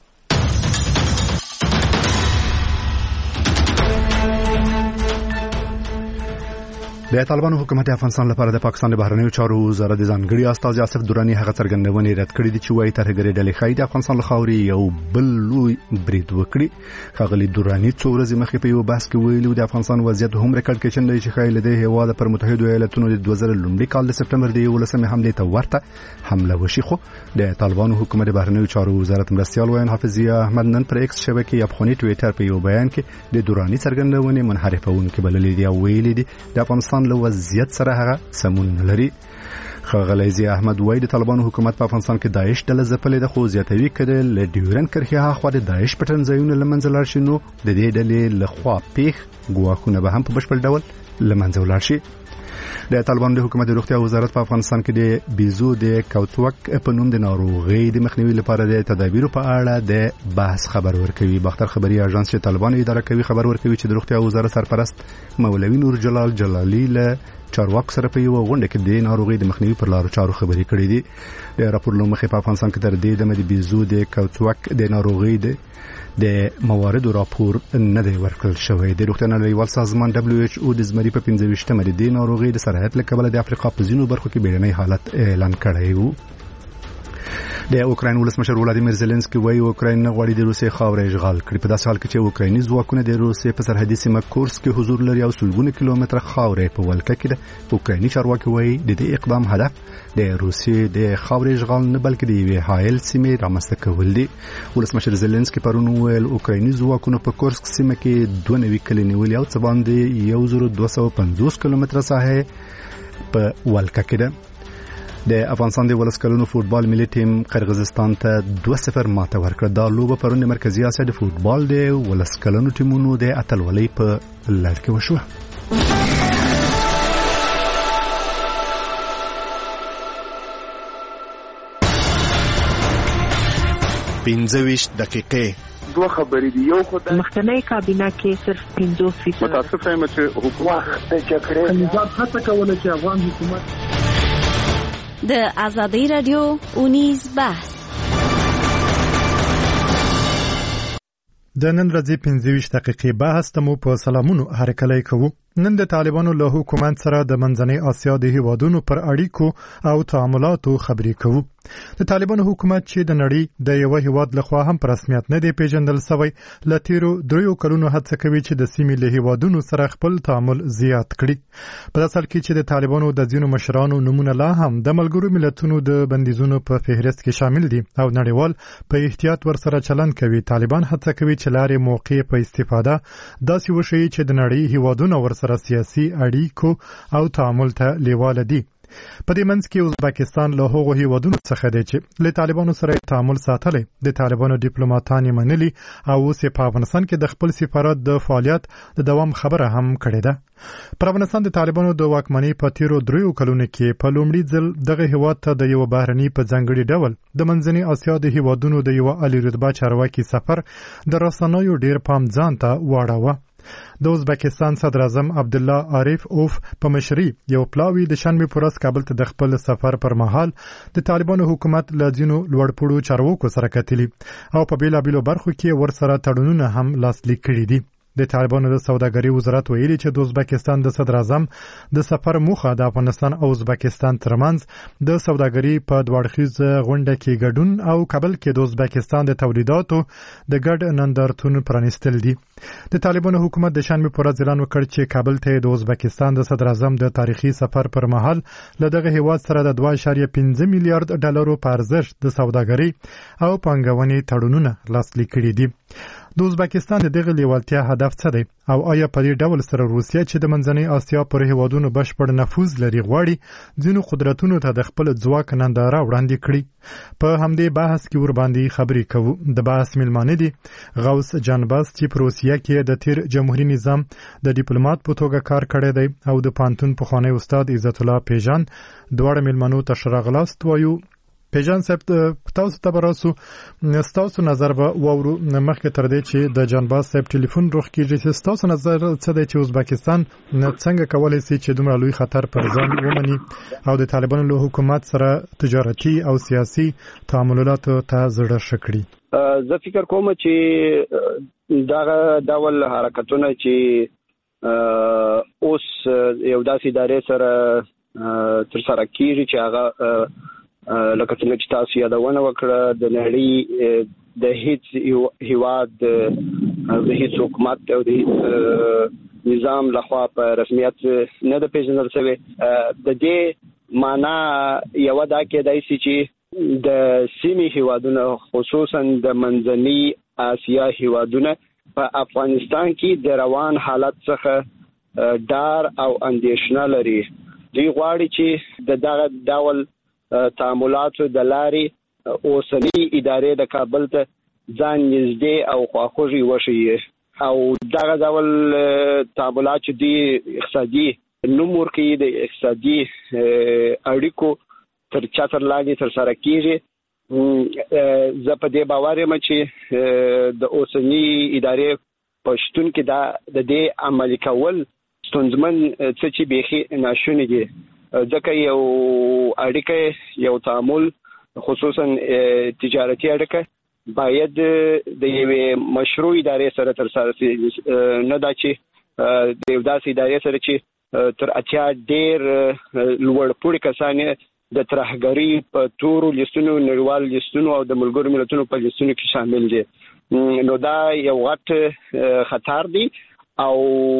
د طالبانو حکومت افغانستان لپاره د پاکستان د بهرنیو چارو وزارت ځانګړي استازي آصف دراني هغه څرګندونې رد کړې دي چې وايي ترهګري ډلې خای د افغانستان له خاورې یو بل لوی برید وکړي. ښاغلي دراني څو ورځې مخکې په یو بحث کې ویلي د افغانستان وضعیت هومره کړکېچن دی چې خای له دې هیواد پر متحده ایالاتونو د 2000 کال د سپټمبر د 11 حمله ته ورته حمله وشي. خو د طالبانو حکومت د بهرنیو چارو وزارت مرستیال وین حافظ احمد نن پر ایکس شبکې افغاني ټوئیټر په یو بیان کې د دراني څرګندونې منحرفونکې بللې دي او ویلي دي د افغانستان له وضعیت سره هغه سمون لري. ښاغلی ضیاء احمد وایي د طالبانو حکومت په افغانستان کې داعش ډله ځپلې ده خو زیاتوي کړي له ډیورن کرښې هاخوا د داعش پټنځایونه له منځه لاړ شي نو د دې ډلې له خوا پیښ ګواښونه به هم په بشپړ ډول له منځه ولاړ شي. د طالبانو د حکومت د روغتیا وزارت په افغانستان کې د بیزو د کوتوک په نوم د ناروغۍ د مخنیوي لپاره د تدابیرو په اړه د بحث خبر ورکوي. باختر خبري اژانس چې طالبانو اداره کوي خبر ورکوي چې د روغتیا وزارت سرپرست مولوي نور جلال جلالي له چارواکو سره په یو غونډه کې د ناروغۍ د مخنیوي پر لارو چارو خبرې کړې دي. د راپور له مخې په افغانستان کې تر دې د بیزو د کوتوک د ناروغۍ د مواردو راپور نه دی ورکړل شوی. د روغتیا نړیوال سازمان WHO د زمري په 15مه د ناروغۍ د سرایت له کبله د افریقا په ځینو برخو کې بیړنی حالت اعلان کړی و. د اوکراین ولسمشر ولادیمیر زيلنسکي وایي اوکراین نه غواړي د روسیې خاوره اشغال کړي. په داسې حال کې چې اوکرایني ځواکونه د روسیې په سرحدي سیمه کورسک کې حضور لري او سلګونه کیلومتره خاوره په ولکه کې ده. اوکرایني چارواکي وایي د دې اقدام هدف د روسیې د خاورې اشغال نه بلکې د یوې حایل سیمې رامنځته کول دي. ولسمشر زيلنسکي پرون ویل اوکرایني ځواکونه په کورسک سیمه کې 92 کلي نیولي او څه باندې 1250 کیلومتره ساحه په ولکه کې ده. د افغانستان د ولسکلونو فوتبال ملي ټیم قرغیزستان ته 2-0 ماته ورکړه. دا لوبه پرون د مرکزی اسیا د فوتبال د ولسکلونو ټیمونو د اتلولۍ په لړ کې وشوه. 15 دقیقې دوه خبرې دي. یو خدای مخکنی کابینه کې صرف 50% متاسف یم چې حکومت د جګړې نظام هڅه کوله چې افغان حکومت د ازادي رادیو اونیز بحث د نن ورځې 15 دقیقې بحث ته مو په سلامونو هرکلی کوو. نن د طالبانو له حکومت سره د منځنۍ اسیا د هیوادونو پر اړیکو او تعاملاتو خبرې کوو. د طالبانو حکومت چې د نړۍ د یو هیواد لخوا هم په رسمیت نه دی پیژندل شوی له تیرو 3 کلونو هڅه کوي چې د سیمې له هیوادونو سره خپل تعامل زیات کړي. په داسې حال کې چې د طالبانو د ځینو مشرانو نمونه لا هم د ملګرو ملتونو د بندیزونو په فهرست کې شامل دي او نړیوال په احتیاط ورسره چلند کوي. طالبان هڅه کوي چې لارې موقع په استفاده داسې وشي چې د نړۍ هیوادونو ورسره سیاسي اړیکو او تعامل ته لیواله دي. په دې منځ کې ازبکستان له هغو هیوادونو څخه دی چې له طالبانو سره تعامل ساتلی. د طالبانو ډیپلوماټان یې منلي او اوس په افغانستان کې د خپل سفارت د فعالیت د دوام خبره هم کړې ده. پر افغانستان د طالبانو د واکمنۍ په تیرو 3 کلونو کې په لومړي ځل دغه هیواد ته د یو بهرني په ځانګړي ډول د منځنۍ اسیا د هیوادونو د یو عالی رتبه چارواکي سفر د رسنیو ډیر پام ځان ته واړاوه. د ازبکستان صدر اعظم عبدالله عارف اوف په مشري یو پلاوی د شنبه پر ورځ کابل ته د خپل سفر پر مهال د طالبانو حکومت له ځینو لوړپوړو چارواکو سره کتلي او په بیلابیلو برخو کې ورسره تړونونه هم لاسلیک کړي دي. د طالبانو د سوداګرۍ وزارت ویلي چې د ازبکستان د صدر اعظم د سفر موخه د افغانستان او ازبکستان ترمنځ د سوداګرۍ په دوړخیزه غونډه کې ګډون او کابل کې د ازبکستان د تولیداتو د ګډ نندارتون پرانیستل دي. د طالبانو حکومت د شنبه پر ورځ اعلان وکړ چې کابل ته د ازبکستان د صدر اعظم د تاریخي سفر پر مهال له دغه هیواد سره د 2.5 میلیارډ ډالرو په ارزښت د سوداګرۍ او پانګونې تړونونه لاسلیک کړي دي. د ازبکستان د دغه لیوالتیا هدف څه دی او آیا په دې ډول سره روسیه چې د منځنۍ اسیا پر هیوادونو بشپړ نفوذ لري غواړي ځینو قدرتونو ته د خپل ځواک ننداره وړاندې کړي؟ په همدې بحث کې ور باندې خبرې کوو. د بحث میلمانه دي غوث جانباز چې په روسیه کې د تیر جمهوریت نظام د ډیپلوماټ په توګه کار کړی دی او د پانتون پخوانی استاد عزت الله پیژان. دواړه میلمنو ته ښه راغلاست وایو. پیژان صاحب تاسو ته براسو تاسو نظر به وورو مخکې تر دې چې د جانباز صاحب ټلیفون روخ کیږي چې تاسو نظر څه دی چې ازبکستان څنګه کولای شي چې دومره لوی خطر پر ځان ومني او د طالبانو له حکومت سره تجارتي او سیاسي تعاملات ته زړه ښه کړي؟ زه فکر کوم چې دغه ډول حرکتونه چې اوس یو داسې ادارې سره ترسره کیږي چې هغه لکه څنګه چې تاسو یادونه وکړه د نړۍ د هیڅ هیواد د هیڅ حکومت او د هیڅ نظام لخوا په رسمیت نه د پیژندل شوی. د دې معنا یو دا کېدای شي چې د سیمې هیوادونه خصوصا د منځنۍ اسیا هیوادونه په افغانستان کې د روان حالت څخه ډار او اندېښنه لري. دوی غواړي چې د دغه ډول تعاملاتو د لارې اوسنۍ ادارې د کابل ته ځان نږدې او خواخوږي وشي او دغه ډول تعاملات چې د اقتصادي نوم ورکوي د اقتصادي اړیکو تر چتر لاندې ترسره کیږي. زه په دې باور یم چې د اوسنۍ ادارې په شتون کې د دې عملي کول ستونزمن څه چې بیخي ناشونی دي ځکه یو اړیکه یو تعامل خصوصا تجارتي اړیکه باید د یوې مشروع ادارې سره ترسره شي، نه دا چې د یو داسې ادارې سره چې تر اتیا ډېر لوړپوړي کسان د ترهګرۍ په تورو لیستونو نړیوال لیستونو او د ملګرو ملتونو په لیستونو کې شامل دي. نو دا یو غټ خطر دی او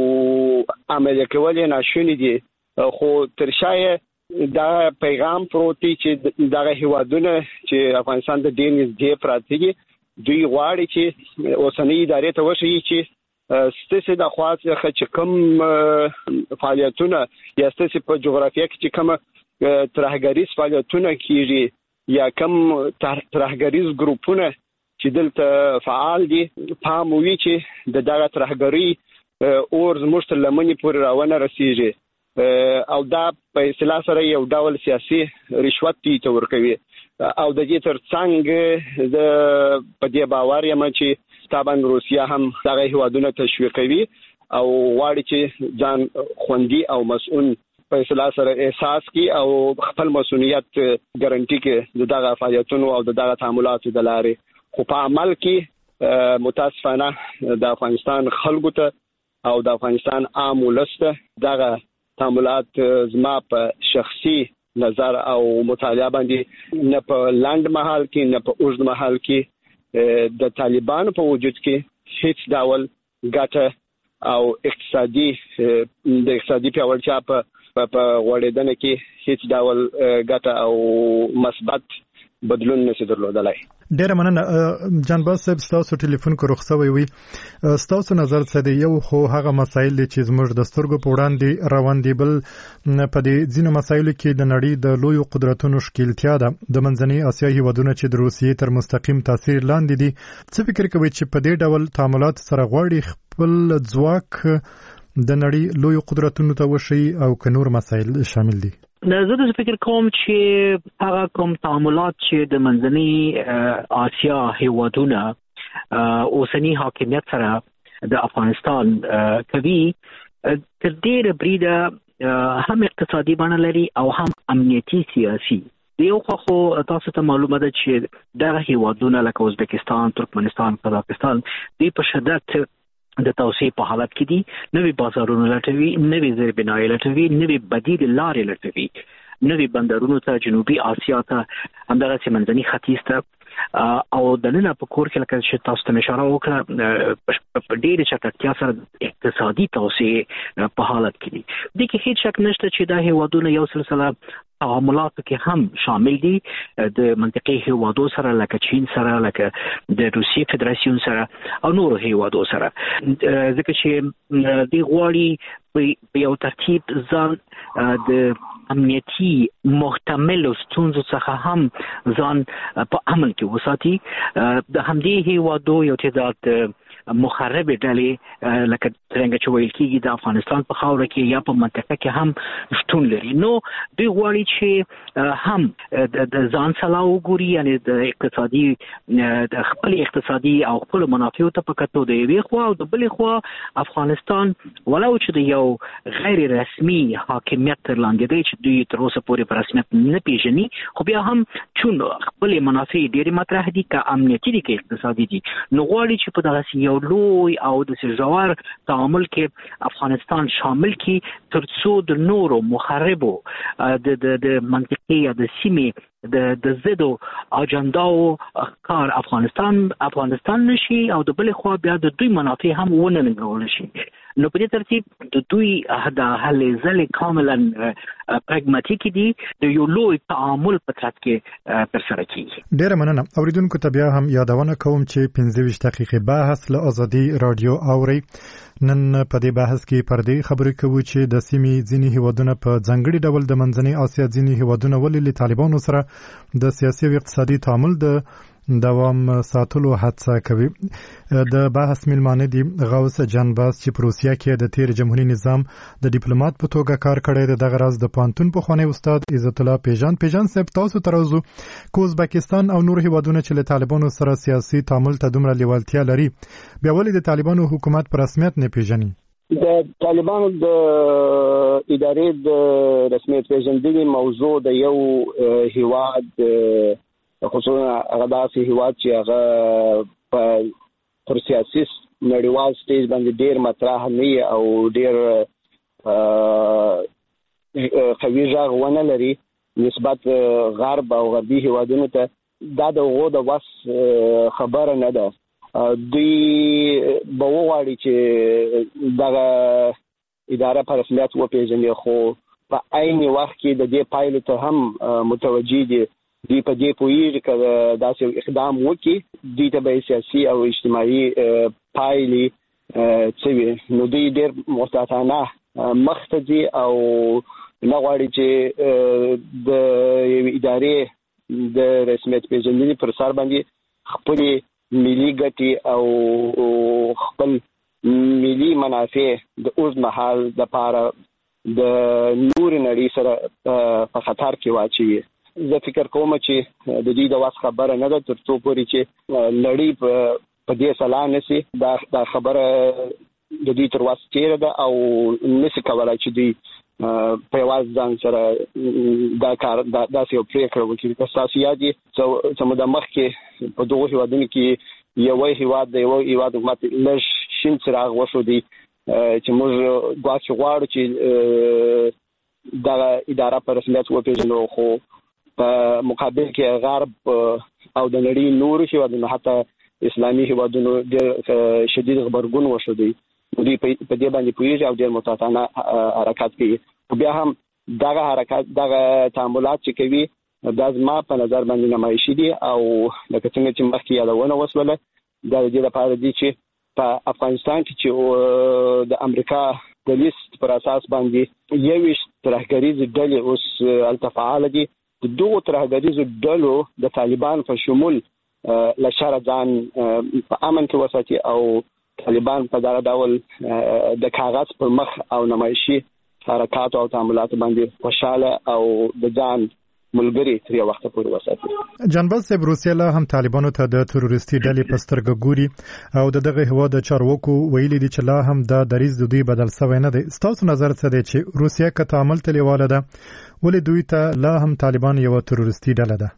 عملي کول یې ناشوني دي. خو تر شایه دا پیغام پروتي چې دغه هیوادونه چې افغانستان د دې نږدې پراته دي دوی غواړي چې اوسنۍ ادارې ته وښیي چې ستاسو د خواصه چې کوم فعالیتونه یا ستاسو په جغرافیه کې چې کوم ترهګریز فعالیتونه کیږي یا کوم ترهګریز ګروپونه چې دلته فعال دي پام وي چې دغه ترهګری اور زموږ تر لمنې پورې راونه رسیږي او دا په اصطلاح سره یو ډول سیاسي رشوت ته ورکوي او د دې ترڅنګ د په دې باور یم چې طبعا روسیا هم دغه هیوادونه تشویقوي او غواړي چې ځان خوندي او مسؤل په اصطلاح سره احساس کی او خپل مسؤلیت ګارانټي کې دغه فعالیتونو او دغه تعاملاتو د لارې. خو په عمل کې متاسفانه د افغانستان خلکو ته او د افغانستان عام ولس ته دغه تعاملات زما په شخصي نظر او مطالعه باندې نه په لاند محل کې نه په اوږد محل کې د طالبانو په وجود کې هیڅ ډول ګټه او د اقتصادي پیاوړتیا په غوړېدنه کې هیڅ ډول ګټه او مثبت بدلون نشي درلودلای. ډیره مننه جانباز صاحب، تاسو ټلیفون کو رخصوي وي، تاسو نظر څه دی؟ یو خو هغه مسایل چې زموږ د سترګو په وړاندې روان دي، بل په دې ځینو مسایلو کې د نړۍ د لویو قدرتونو ښکیلتیا ده. د منځنۍ اسیا هیوادونه چې د روسیې تر مستقیم تاثیر لاندې دي، څه فکر کوي چې په دې ډول تعاملات سره غواړي خپل ځواک د نړۍ لویو قدرتونو ته وشي او که نور مسایل شامل دي؟ زه د فکر کوم چې هغه کوم تعاملات چې د منځنۍ آسیا هیوادونه اوسنی حاکمیت سره د افغانستان کوي تر ډیره بریده هم اقتصادي بڼه لري او هم امنیتي سیاسي. د یو خو تاسو ته معلومه ده چې دغه هیوادونه لکه ازبکستان، ترکمنستان، قزاقستان دوی په شدت د توسعه په حالت کې دي. نوې بازارونه لټوي، نوې زیربناوې لټوي، نوې بدیل لارې لټوي، نوې بندرونو ته، جنوبي آسیا ته، همدغسې منځني ختیځ ته او دننه په کور کې لکه چې تاسو ته اشاره وکړه په ډېرې چټکتیا سره اقتصادي توسعه په حالت کې دي. دې کې هیڅ شک نشته چې دا هیوادونه یو سلسله تعاملاتو کې هم شامل دي د منطقې هیوادو سره لکه چین سره، لکه د روسیې فدراسیون سره او نورو هیوادو سره، ځکه چې دوی غواړي په یو ترتیب ځان د امنیتي محتملو ستونزو څخه هم ځان په امن کې وساتي. د همدې هیوادو یو تعداد مخرب ډلې لکه څنګه چې ویل کېږي د افغانستان په خاوره کې یا په منطقه کې هم شتون لري. نو دوی غواړي چې هم د ځان سلا وګوري، یعنی د اقتصادي د خپل اقتصادي او خپل منافعو ته په کتو د یوې خوا او د بلې خوا افغانستان ولو چې د یو غیر رسمي حاکمیت تر لاندې دی چې دوی تر اوسه پورې په رسمیت نه پیژني، خو بیا هم چون خپل منافع ډېرې مطرح دي که امنیتي دي که اقتصادي دي، نو غواړي چې په دغسې یو لوی او د ژور تعامل کې افغانستان شامل کی ترڅو د نورو مخربو د منطقې یا د سیمې د زدو اجنداو کار افغانستان نشي او د بل خو بیا د دوی منافع هم ونه ننګول شي. نو په دې ترتیب د دوی د هلې ځلې کاملا پراګماتیک دي، د یو لوی تعامل په ترڅ کې ترسره کیږي. ډیره مننه. اوریدونکو ته بیا هم یادونه کوم چې 15 دقیقې بحث له ازادي رادیو اوري. نن په دې بحث کې پر دې خبرې کوو چې د سیمې ځینې هیوادونه په ځانګړي ډول د منځنۍ اسیا ځینې هیوادونه ولې له طالبانو سره د سیاسي او اقتصادي تعامل د دوام ساتلو هڅه کوي. د بحث میلمانه دي غوث جانباز چې په روسیا کې د تیر جمهوریت نظام د ډیپلوماټ په توګه کار کړی دی. دغه راز د پانتون په خونې استاد عزت الله پیژان صاحب تاسو ترازو کو ازبکستان او نور هیوادونه چې له طالبانو سره سیاسي تعامل ته دومره لیوالتیا لري، بیا ولې د طالبانو حکومت په رسمیت نه پیژني؟ د طالبانو د ادارې د رسمیت پیژندنې موضوع د یو هیواد خصوصا هغه داسې هیواد چې هغه پر سیاسي نړیوال سټیج باندې ډېر مطرح نه او ډېر قوي غږ ونه لري نسبت غرب او غربي هیوادونو ته، دا د هغو د وس خبره نه ده. دوی به وغواړي چې دغه اداره په رسمیت وپېژني، خو په عین وخت کې د دې پایلو ته هم متوجه دي. دوی په دې پوهېږي که داسې یو اقدام وکړي دوی ته به سیاسي او اجتماعي پایلې څه وي، نو دوی ډېر محتاطانه مخته دي او نه غواړي چې د یوې ادارې د رسمیت پیژندنې پر سر باندې خپلې ملي ګټې او خپل ملي منافع د اوږد مهال دپاره د نورې نړۍ سره په خطر کې واچوي. زه فکر کوم چې د دې د واس خبره نه ده تر څو پورې چې لړۍ په دې سلا نشي. دا خبره د دې تر واس تیره ده او نشي کولای چې دوی په یوازې ځان سره دا کار داسې یو پرېکړه وکړي. که ستاسو یاد وي څه موده مخکې په دغو هیوادونو کې یو هیواد د یو هیواد حکومت لږ شین څراغ وښودی چې موږ ګواکې غواړو چې دغه اداره په رسمیت وپېژنو، خو په مقابل کې غرب او د نړۍ نورو هیوادونو حتی اسلامي هیوادونو ډېر شدید غبرګون وښودی. دوی په دې باندې پوهېږي او ډېر محتاطانه حرکت کوي. بیا هم دغه حرکت دغه تعاملات چې کوي دا زما په نظر باندې نمایشي دي او لکه څنګه چې مخکې یادونه وشوله دا د دې لپاره دي چې په افغانستان کې چې د امریکا د لیست پر اساس باندې 21 ترهګریزې ډلې اوس هلته فعاله دي. د دغو ترهګریزو ډلو د طالبان په شمول له شره ځان په امن کې وساتي او طالبان په دغه ډول د کاغذ پر مخ او نمایشي حرکات او تعاملات باندې خوشاله او د ځان ملګری تر یو وخت پورې وساتي. جنبال صاحب روسیه لا هم طالبانو ته د تروریستي ډلې په سترګه ګوري او دغه هیواد د چارواکو ویلي دي چې لا هم د دریځ د دوی بدل شوی نه دی. ستاسو نظر څه دی چې روسیه که تعامل تلیواله ده ولې دوی ته لا هم طالبان یو تروریستي ډله ده؟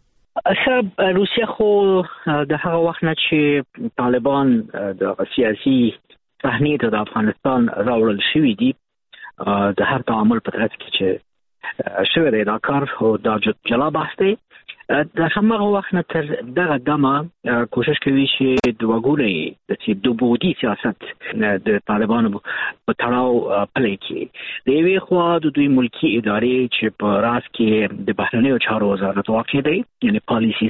روسیه خو د هغه وخت نه چې طالبان د سیاسي صحنې ته د افغانستان راوړل شوي دي د هر تعامل په ترڅ کې چې شوی دی دا کار او دا جلا بحث دی. د هماغه وخت نه تر دغه دمه کوشش کوي چې د وګړي د دوبودي سیاست د طالبانو په تړاو پلی کړي. د یوې خوا د دوی ملکی ادارې چې په راس کې د بهرنیو چارو وزارت واقع دی یعنی پالیسي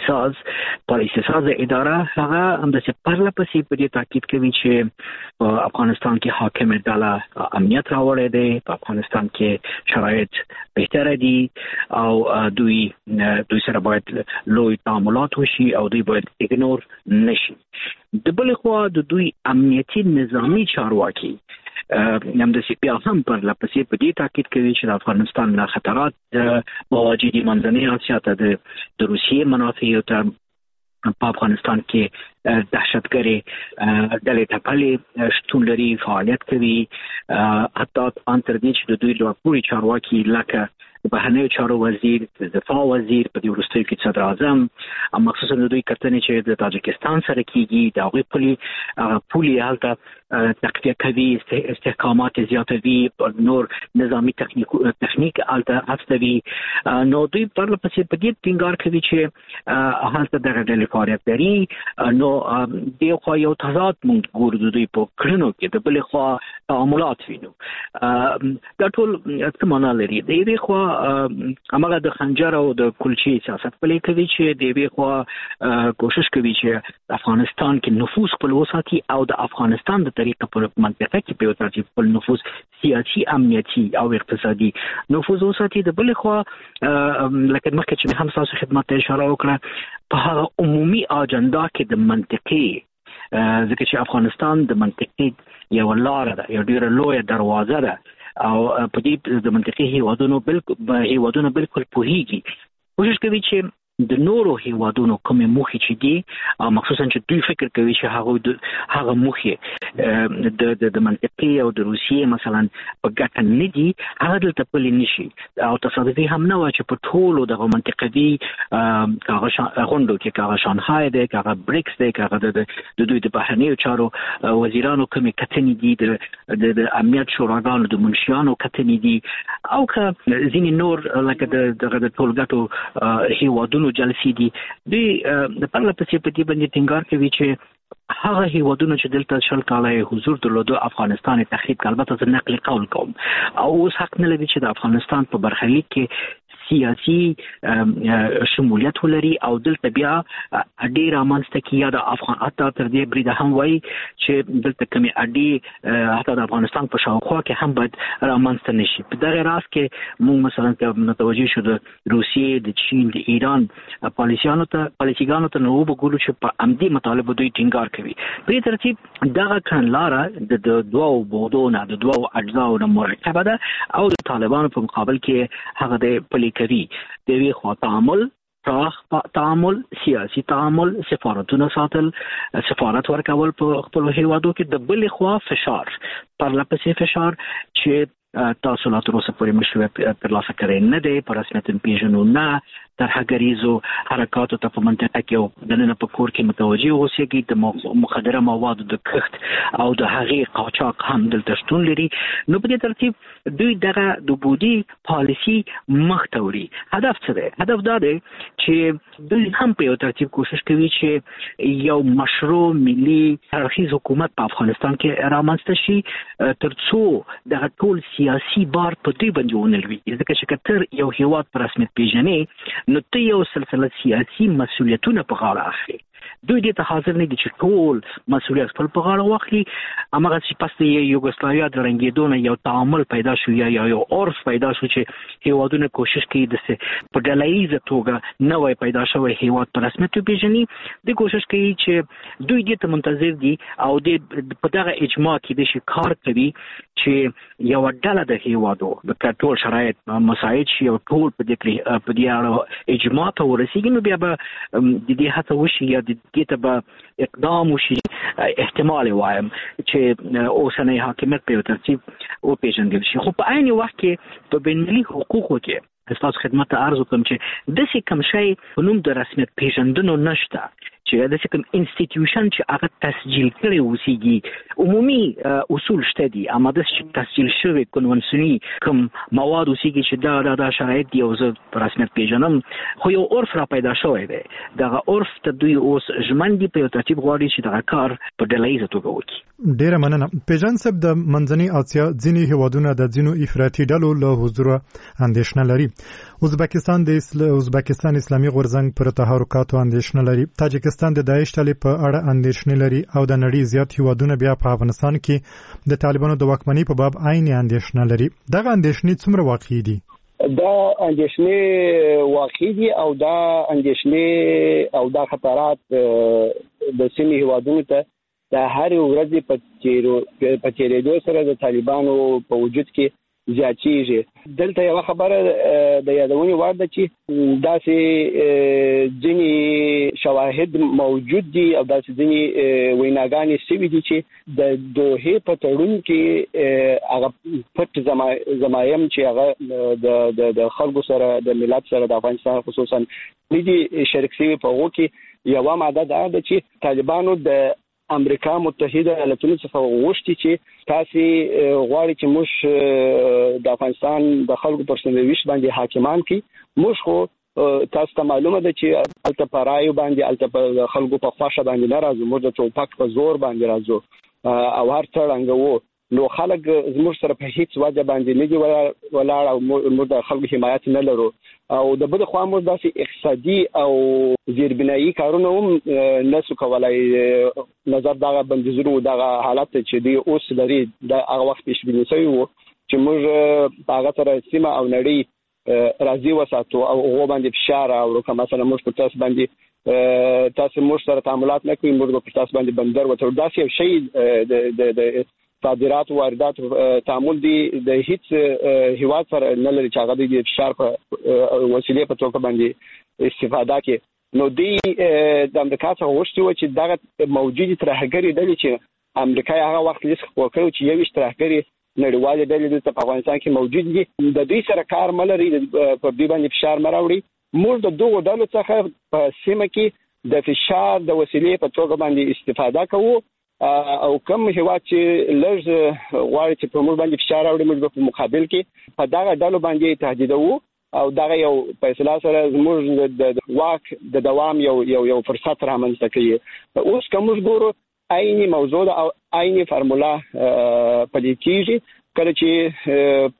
ساز اداره هغه همداسې پرله پسې په دې تاکید کوي چې په افغانستان کې حاکم ډله امنیت راوړی دی، په افغانستان کې شرایط بهتره دي او دوی سره باید لوی تعاملات وشي او دوی باید اګنور نشي. د بل خوا د دوی امنیتي نظامی چارواکي همداسې بیا هم پر لپسې په دې تاکید کوي چې د افغانستان نه خطرات مواجه دي منځنۍ اسیا ته د روسیې منافعو ته په افغانستان کې دهشتګري ډلې ټپلې شتون لري، فعالیت کوي. حتی ان تر دې چې د دوی لوړپوړي چارواکي لکه د بهرنیو چارو وزیر، د دفاع وزیر، په دې وروستیو کې صدر اعظم او مخصوصا د دوی کتنې چې د تاجکستان سره کېږي د هغوی پولې هلته تقویه کوي، استحکامات زیاتوي، نور نظامي تخنیک هلته هڅوي. نو دوی پرله پسې په دې ټینګار کوي چې هلته دغه ډلې فعالیت لري. نو دې خوا یو تضاد موږ ګورو د دوی په کړنو کې، د بلې خوا تعاملات وینو. دا ټول څه معنا لري؟ د یوې خوا هماغه د خنجر او د کلچې سیاست پلی کوي چې د یوې خوا کوشش کوي چې افغانستان کې نفوذ خپل وساتي او د افغانستان د طریقه په منطقه کې په یو ترتیب خپل نفوذ سیاسي، امنیتي او اقتصادي نفوذ وساتي. د بلې خوا لکه مخکې چې هم تاسو خدمت ته اشاره وکړه په هغه عمومي اجنډا کې د منطقې ځکه چې افغانستان د منطقې یو لاره ده، یو ډیره لویه دروازه ده او په دې د منطقي هیوادونو بالکل پوهیږي. کوشش کوي چې د نورو هیوادونو کومې موخې چې دي مخصوصا چې دوی فکر کوي چې هغه موخې د منطقي او د روسیې مثلا په ګټه نه دي، هغه دلته پلي نشي. او تصادفي هم نه وه چې په ټولو دغه منطقوي غونډو کې که هغه شانهای دی، که هغه بریکس دی، که هغه د دوی د بهرنیو چارو وزیرانو کومې کتنې دي، د امنیت شوراګانو د منشیانو کتنې دي، او که ځینې نور لکه دغه د ټولګټو هیوادونو جلسې دي. دوی د پرله پسې په دې باندې ټینګار کوي چې هغه هیوادونه چې دلته 20 کاله حضور درلوده افغانستان تخریب کړ. البته زه نقلي قول کوم او اوس حق نه لري چې د افغانستان په برخلیک کې سیاسي شمولیت ولري او دلته بیا ډیر امانسته کې یا د افغان حتی تر دې بریده هم وایي چې دلته کومې اډې حتی د افغانستان په شاوخوا کې هم باید رامنځته نشي. په دغه راز کې موږ مثلا که متوجه شو د روسیې، د چین، د ایران پالیسیګانو ته نو وګورو چې په عمدي مطالبه دوی ټینګار کوي. په دې ترتیب دغه کړنلاره د دوو بودونه د دوو اجزاو نه مرکبه ده او د طالبانو په مقابل کې هغه د پلي کوي. د یوې خوا تعامل، سیاسي تعامل، سفارتونه ساتل، سفارت ورکول په خپلو هیوادو کې، د بلې خوا فشار، پرله پسې فشار چې تاسو لا تر اوسه پورې مشروع ترلاسه کړی نه دی، په رسمیت پیژنو نه، ترهګریزو حرکاتو ته په منطقه کې او دننه په کور کې متوجه اوسېږي. د مخدره موادو د کښت او د هغې قاچاق هم دلته شتون لري. نو په دې ترتیب دوی دغه د بودي پالیسي مخ ته وړي. هدف څه دی؟ هدف دا دی چې دوی هم په یو ترتیب کوشش کوي چې یو مشروع ملي ترخیص حکومت په افغانستان کې رامنځته شي تر څو دغه ټول سیاسي بار په دوی باندې ونلوي. ځکه چې که تر یو هیواد په رسمیت پیژنې نو ته یو سلسله سیاسي مسؤلیتونه په غاړه اخلي. دوی دې ته حاضر نه دي چې ټول مسؤلیت خپل په غاړه واخلي. هماغه چې پس د یوګسلاویا د رنګېدو نه یو تعامل پیدا شو یا یو عرف پیدا شو چې هیوادونه کوشش کوي د په ډلهییزه توګه نوی پیدا شوی هیواد په رسمیت وپېژني. د کوشش کوي چې دوی دې ته منتظر دي او د په دغه اجماع کې د شي کار کوي چې یو ډله د هیوادو د ټول شرایط مساعد شي او ټول په دې اړه اجماع ته ورسیږي، نو بیا به د دې هڅه وشي یا د دې ته به اقدام وشي. احتمال وایم چې اوسنۍ حاکمیت په ترتیب وپېژندل شي. خو په عین وخت کې په بین‌المللي حقوقو کې استاد خدمت ته عرض وکم چې د څه کم شی په نوم د رسمیت پیژندنو نشته چې د څه کم انسټیټیوشن چې هغه تسجیل کړي اوسېږي. عمومي اصول شته دي، اما د تسجیل شوی کنونسیوني کوم مواد اوسېږي چې دا شرایط دی او زه په رسمیت پیژنم، خو یو عرف را پیدا شوی دی. دغه عرف ته دوی اوس ژمن دي په یو ترتیب غواړي چې دغه کار په ډلهییزه توګه وکړي. ډیره مننه. پیژن صاحب د منځنۍ اسیا ځینې هیوادونه د ځینو افراطي ډلو له حضور اندېښنه لري. ازبکستان اسلامي غورځنګ پر تحرکاتو اندېښنه لري. تاجکستان د داعش ډلې په اړه اندېښنې لري او د نړۍ زیات هیوادونه بیا په افغانستان کې د طالبانو د واکمنۍ په باب عین اندېښنه لري. دغه اندېښنې څومره واقعي دي؟ دا اندېښنې واقعي دي او دا اندېښنې او دا خطرات د سیمې هیوادونو ته د هر ورځې په تیرېدو سره د طالبانو په وجود کې زیاتېږي. دلته یو خبره د یادونې وړ ده چې داسې ځینې شواهد موجود دي او داسې ځینې ویناګانې شوي دي چې د دوحې په تړون کې هغه پټ زمایم چې هغه د خلکو سره د ملت سره د افغانستان خصوصا ندي شریک شوي په هغو کې یوه ماده دا ده چې طالبانو د امریکا متحده ایالاتونو څخه غوښتي چې تاسو غواړئ چې موږ د افغانستان د خلکو پر سندویش باندې حاکمان کی. موږ خو تاسو ته معلومه ده چې الته پرایو باندې الته په خلکو په خواشه باندې نه راځو، موږ د ټوپک په زور باندې راځو او هر څړنګ وو. نو خلک زموږ سره په هیڅ وجه باندې نه دي ولاړ او موږ د خلکو حمایت نه لرو او د بده خوا موږ داسې اقتصادي او زیربنایي کارونه هم نسو کولای. نظر دغه بندیزونو دغه حالت چې دی اوس لري د هغه وخت پیشبیني شوی وو چې موږ هغه سره سیمه او نړۍ راضي وساتو او هغه باندې فشار او کوم مثلا موږ په تاسو باندې تاسو موږ سره تعاملات نه کوي، موږ په تاسو باندې بندر وته داسې یو شی د صادرات او واردات تعامل دی د هیڅ هیواد سره نه لري چې هغه د فشار په وسیله په توګه باندې استفاده کوي. نو دی د امریکا څخه غوښتي و چې دغه موجودي ترهګری ډلې چې امریکا هغه وخت لیست وکړو چې یو ترهګری نړیوال ډلې د افغانستان کې موجود دي، د دوی سره کار ملري په دې باندې فشار مراوړي. موږ د دوه ډلو څخه په سیمه کې د فشار د وسیلې په توګه باندې استفاده کوو او کوم هیواد چې لږ غواړي چې په موږ باندې فشار راوړي موږ په مقابل کې په دغه ډلو باندې تهدیدوو او دغه یو فیصله سره زموږ د واک د دوام یو فرصت رامنځته کوي. اوس کوم موږ ګورو عیني موضوع او عیني فرموله پدې کېږي کله چې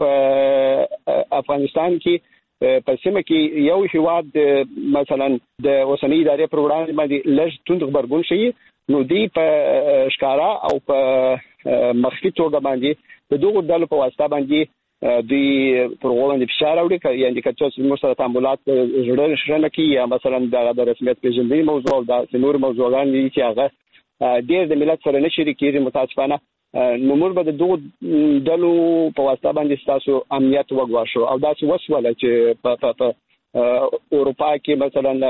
په افغانستان کې په سیمه کې یو هیواد مثلا د اوسنۍ ادارې پر وړاندې باندې لږ توند خبرګون شي، نو دی په ښکارا او په مخفي توګه باندې د دغو ډلو په واسطه باندې دوی پر غوړاندې فشار راوړي. یعنې که څوک موږ سره تعاملات زړه نه کوي یا مثلا د رسمیت پیژندنې موضوع او د نور موضوعګان دي چې هغه ډېر د ملت سره نه شریک کېږي متاسفانه، نو موږ به د دغو ډلو په واسطه باندې ستاسو امنیت وګواښو او داسې وسوله چې په اروپا کې مثلا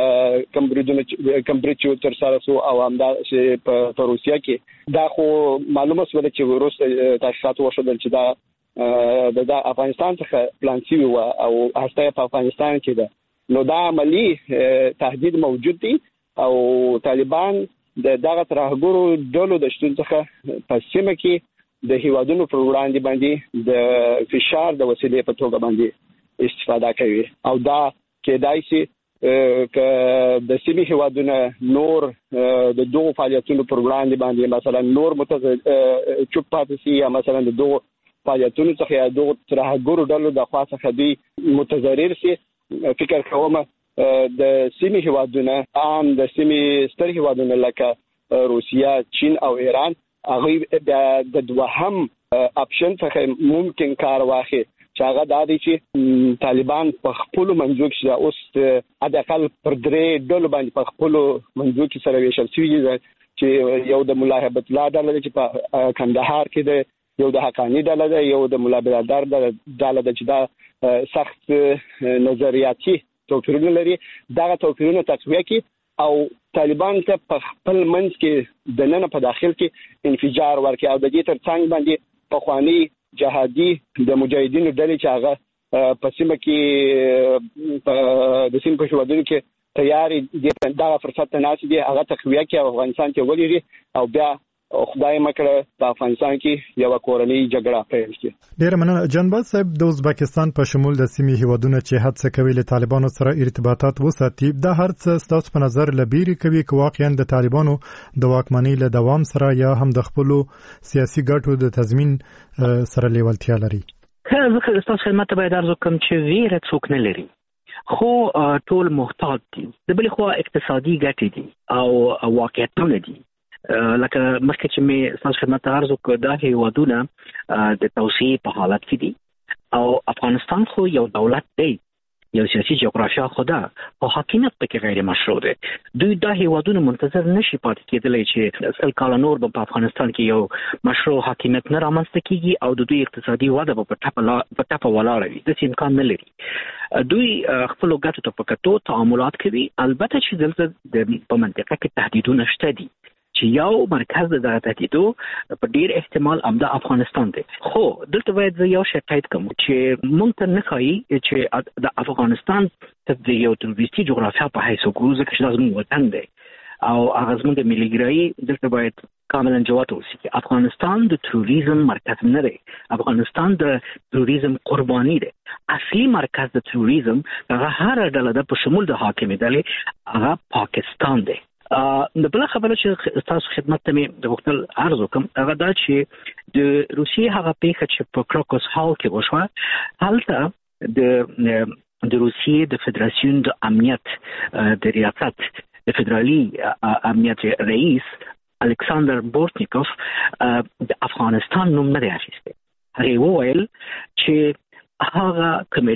کمبریج تر سره سو او همدا په روسیا کې دا خو معلومه شوه چې وروسته تحقیقات وشول چې دا د افغانستان څخه پلان شوی و او هسته په افغانستان کې ده. نو دا عملی تهدید موجود دی او طالبان دغه ترهګرو ډلو د شتون څخه په سیمه کې د هیوادونو پر وړاندې باندې د فشار د وسیلې په توګه باندې استفاده کوي او دا کېدای شي ک د سیمې هیوادونه نور د دوه فعالیتونو پر وړاندې باندې مثلا نور چوپ پاتې شي یا مثلا د دوه فعالیتونو څخه یا دوه ترهګرو ډلو د خاصه خدي متضرر شي. فکر کوم د سیمې هیوادونه عام د سیمې ستر هیوادونه لکه روسیا، چین او ایران هغه د دوهم اپشن څخه ممکن کار واخلي چې هغه د دې چې طالبان په خپل منځو کې اوس ادقل پر درې ډول باندې په خپل منځو کې سره ویشل شوی چې یو د ملا هیبت الله ډله چې په کندهار کې ده، یو د حقانی ډله ده، یو د ملا برادر ډله ده چې دا سخت نظریاتي توپیرونه لري. دغه توپیرونه تقویه کی او طالبان ته په خپل منځ کې د نن په داخل کې انفجار ورکړي او د دې ترڅنګ باندې په خواني جهادي د مجاهدینو ډلې چې هغه په سیمه کې د سیمې په شوادونو کې تیاری دا فرصت ته ناس دي هغه تقویه کې افغانستان کې ولري او بیا خدای مکړه په افغانستان کې یو کورنۍ جګړه پیل شي. ډیر مننه جنباز صاحب. د ازبکستان په شمول د سیمې هیوادونو چې هڅه کوي له طالبانو سره ارتباطات وساتي، دا هر څه ستاسو په نظر لبیری کوي چې واقعا د طالبانو د واکمنۍ له دوام سره یا هم د خپل سیاسي ګټو د تضمین سره لیوالتیا لري؟ زه تاسو خدمت ته باید عرض وکړم چې ویره څوک نه لري، خو ټول محتاط دي. د بل خو اقتصادي ګټې دي او واقعیتونه دي. لکه مخکې چې مې تاسو خدمت ته عرض وکړ دا هیوادونه د توسعې په حالت کې دي او افغانستان خو یو دولت دی، یو سیاسي جغرافیا خو ده او حاکمیت پکې غیر مشروع دی. دوی دا هیوادونه منتظر نشي پاتې کېدلی چې سل کاله نور په افغانستان کې یو مشروع حاکمیت نه رامنځته کیږي او د دوی اقتصادي وده په ټپه ولاړه وي. داسې امکان نه لري. دوی خپل ګټو ته په کتو تعاملات کوي. البته چې دلته په منطقه کې تهدیدونه شته دي چې یو مرکز د تهدیدو په ډیر احتمال امدا افغانستان دی. خو دلته باید یو شی تایید کوم چې مونږ ته نه ښایي چې د افغانستان د یو تروریستي جغرافیا په حیث وګورو ځکه چې زموږ وطن دی او هغه زموږ د ملي دلته باید کاملا جواب وشي چې افغانستان د تروریزم مرکز نه دی. افغانستان د تروریزم قرباني دی. اصلي مرکز د تروریزم هغه هر ډله ده په شمول د حاکمیت ډلې هغه پاکستان دی. د بل خبره چې تاسو خدمت ته مې د وختل عرض وکم هغه دا چې د روسیې هغه پیښه چې په کراکوس هال کې وشوه، هلته د روسیې د فدراسیون د امنیت د ریاست د فدرالي امنیت رئیس الکساندر بورتنیکوف د افغانستان نوم نه دی اخیستی. هغه وویل چې هغه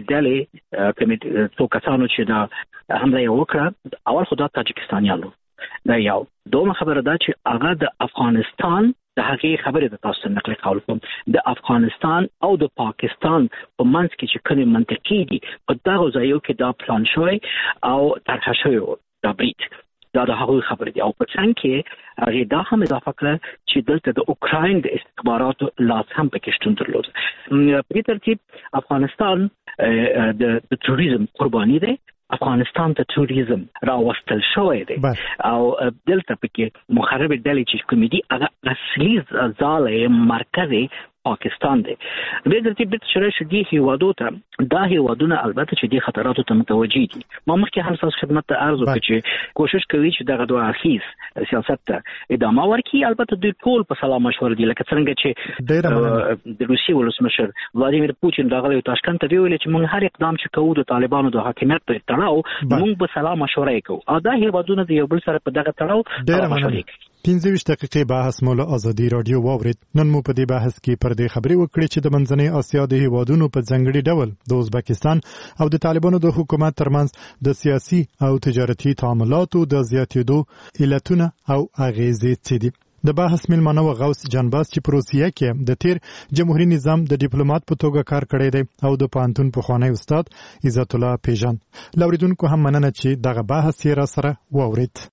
کمیټه څو کسانو چې دا حمله وکړه اول خو دا تاجکستانیانو دا یو. دومره خبره ده چې هغه د افغانستان د هغې خبرې د تاسو نقل قول کوم د افغانستان او د پاکستان په منځ کې چې کومې منطقې دي په دغو ځایو کې دا پلان شوی او طرحه شوی و دا برید دا د هغوی خبرې دي. او په څنګ کې هغې دا هم اضافه کړه چې دلته د اوکراین د استخباراتو لاس هم پکې شتون درلود. په دې ترتیب افغانستان د تروریزم قرباني دی. افغانستان ته تروریزم راوستل شوی دی او دلته پکې مخرب ډلې چې کومې دي هغه اصلي ځاله مرکز پاکستان دی. به د دې بیت شرای شدي هیوادو ته دا هیوادونه البته چې د خطراتو ته متوجي دي. ما مخکې هم تاسو خدمت ته عرض وکړ چې کوشش کوي چې دغه دوه اخیس سیاست ته ادامه ورکړي. البته دوی ټول په سلام مشوره دي لکه څنګه چې د روسیې ولسمشر ولادیمیر پوتین راغلی تاشکند ته ویل چې موږ هر اقدام چې کوو د طالبانو د حاکمیت په تړاو موږ په سلام مشوره کوو او دا هیوادونه د یو بل سره په دغه تړاو مشورې کوي. 15 دقیقې بحث مو له ازادي رادیو واورید. نن مو په دې بحث کې پر دې خبرې وکړې چې د منځنۍ اسیا د هیوادونو په ځانګړي ډول د ازبکستان او د طالبانو د حکومت ترمنځ د سیاسي او تجارتي تعاملاتو د زیاتېدو علتونه او اغیزې څه دي. د بحث ملمنه و غوث جانباز چې په روسیه کې د تیر جمهوریت نظام د ډیپلوماټ په توګه کار کړی دی او د پانتون پخوانی استاد عزت الله پیژان. لوریدونکو هم مننه چې دغه بحث یې را سره واورید.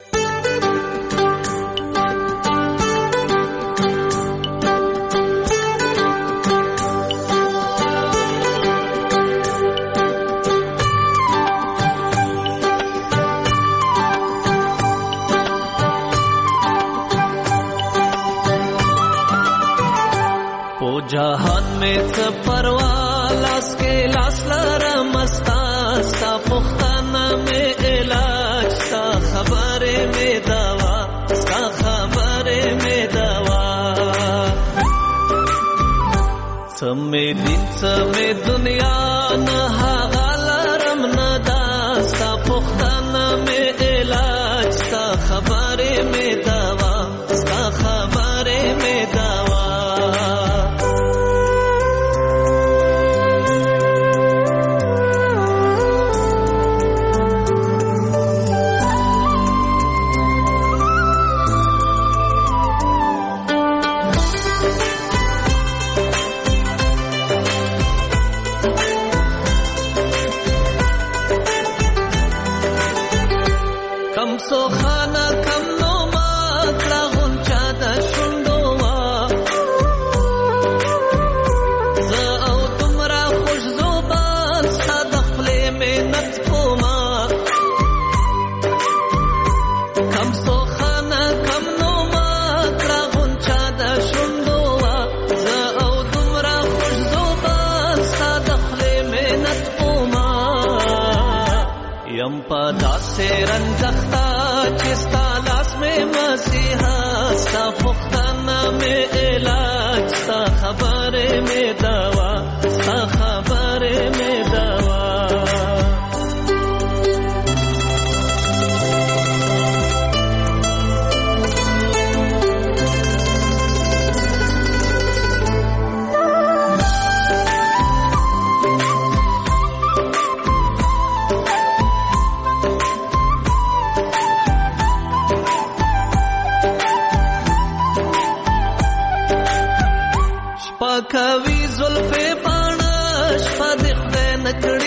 जहान में परवालास के लास लरमस्ता सा पुख्ताना में इलाज सा खबरे में दवा सा खबरे में दवा समय दिन समय दुनिया न हालरम न दा सा पुख्ताना یم په داسې رنځختا چې ستا لاس مې مسیحا ستا پوښتنه مې علاج ستا خبرې مې دوا ستا خبرې مې دوا کوي زلفې پاڼه شپه د خدای نکړ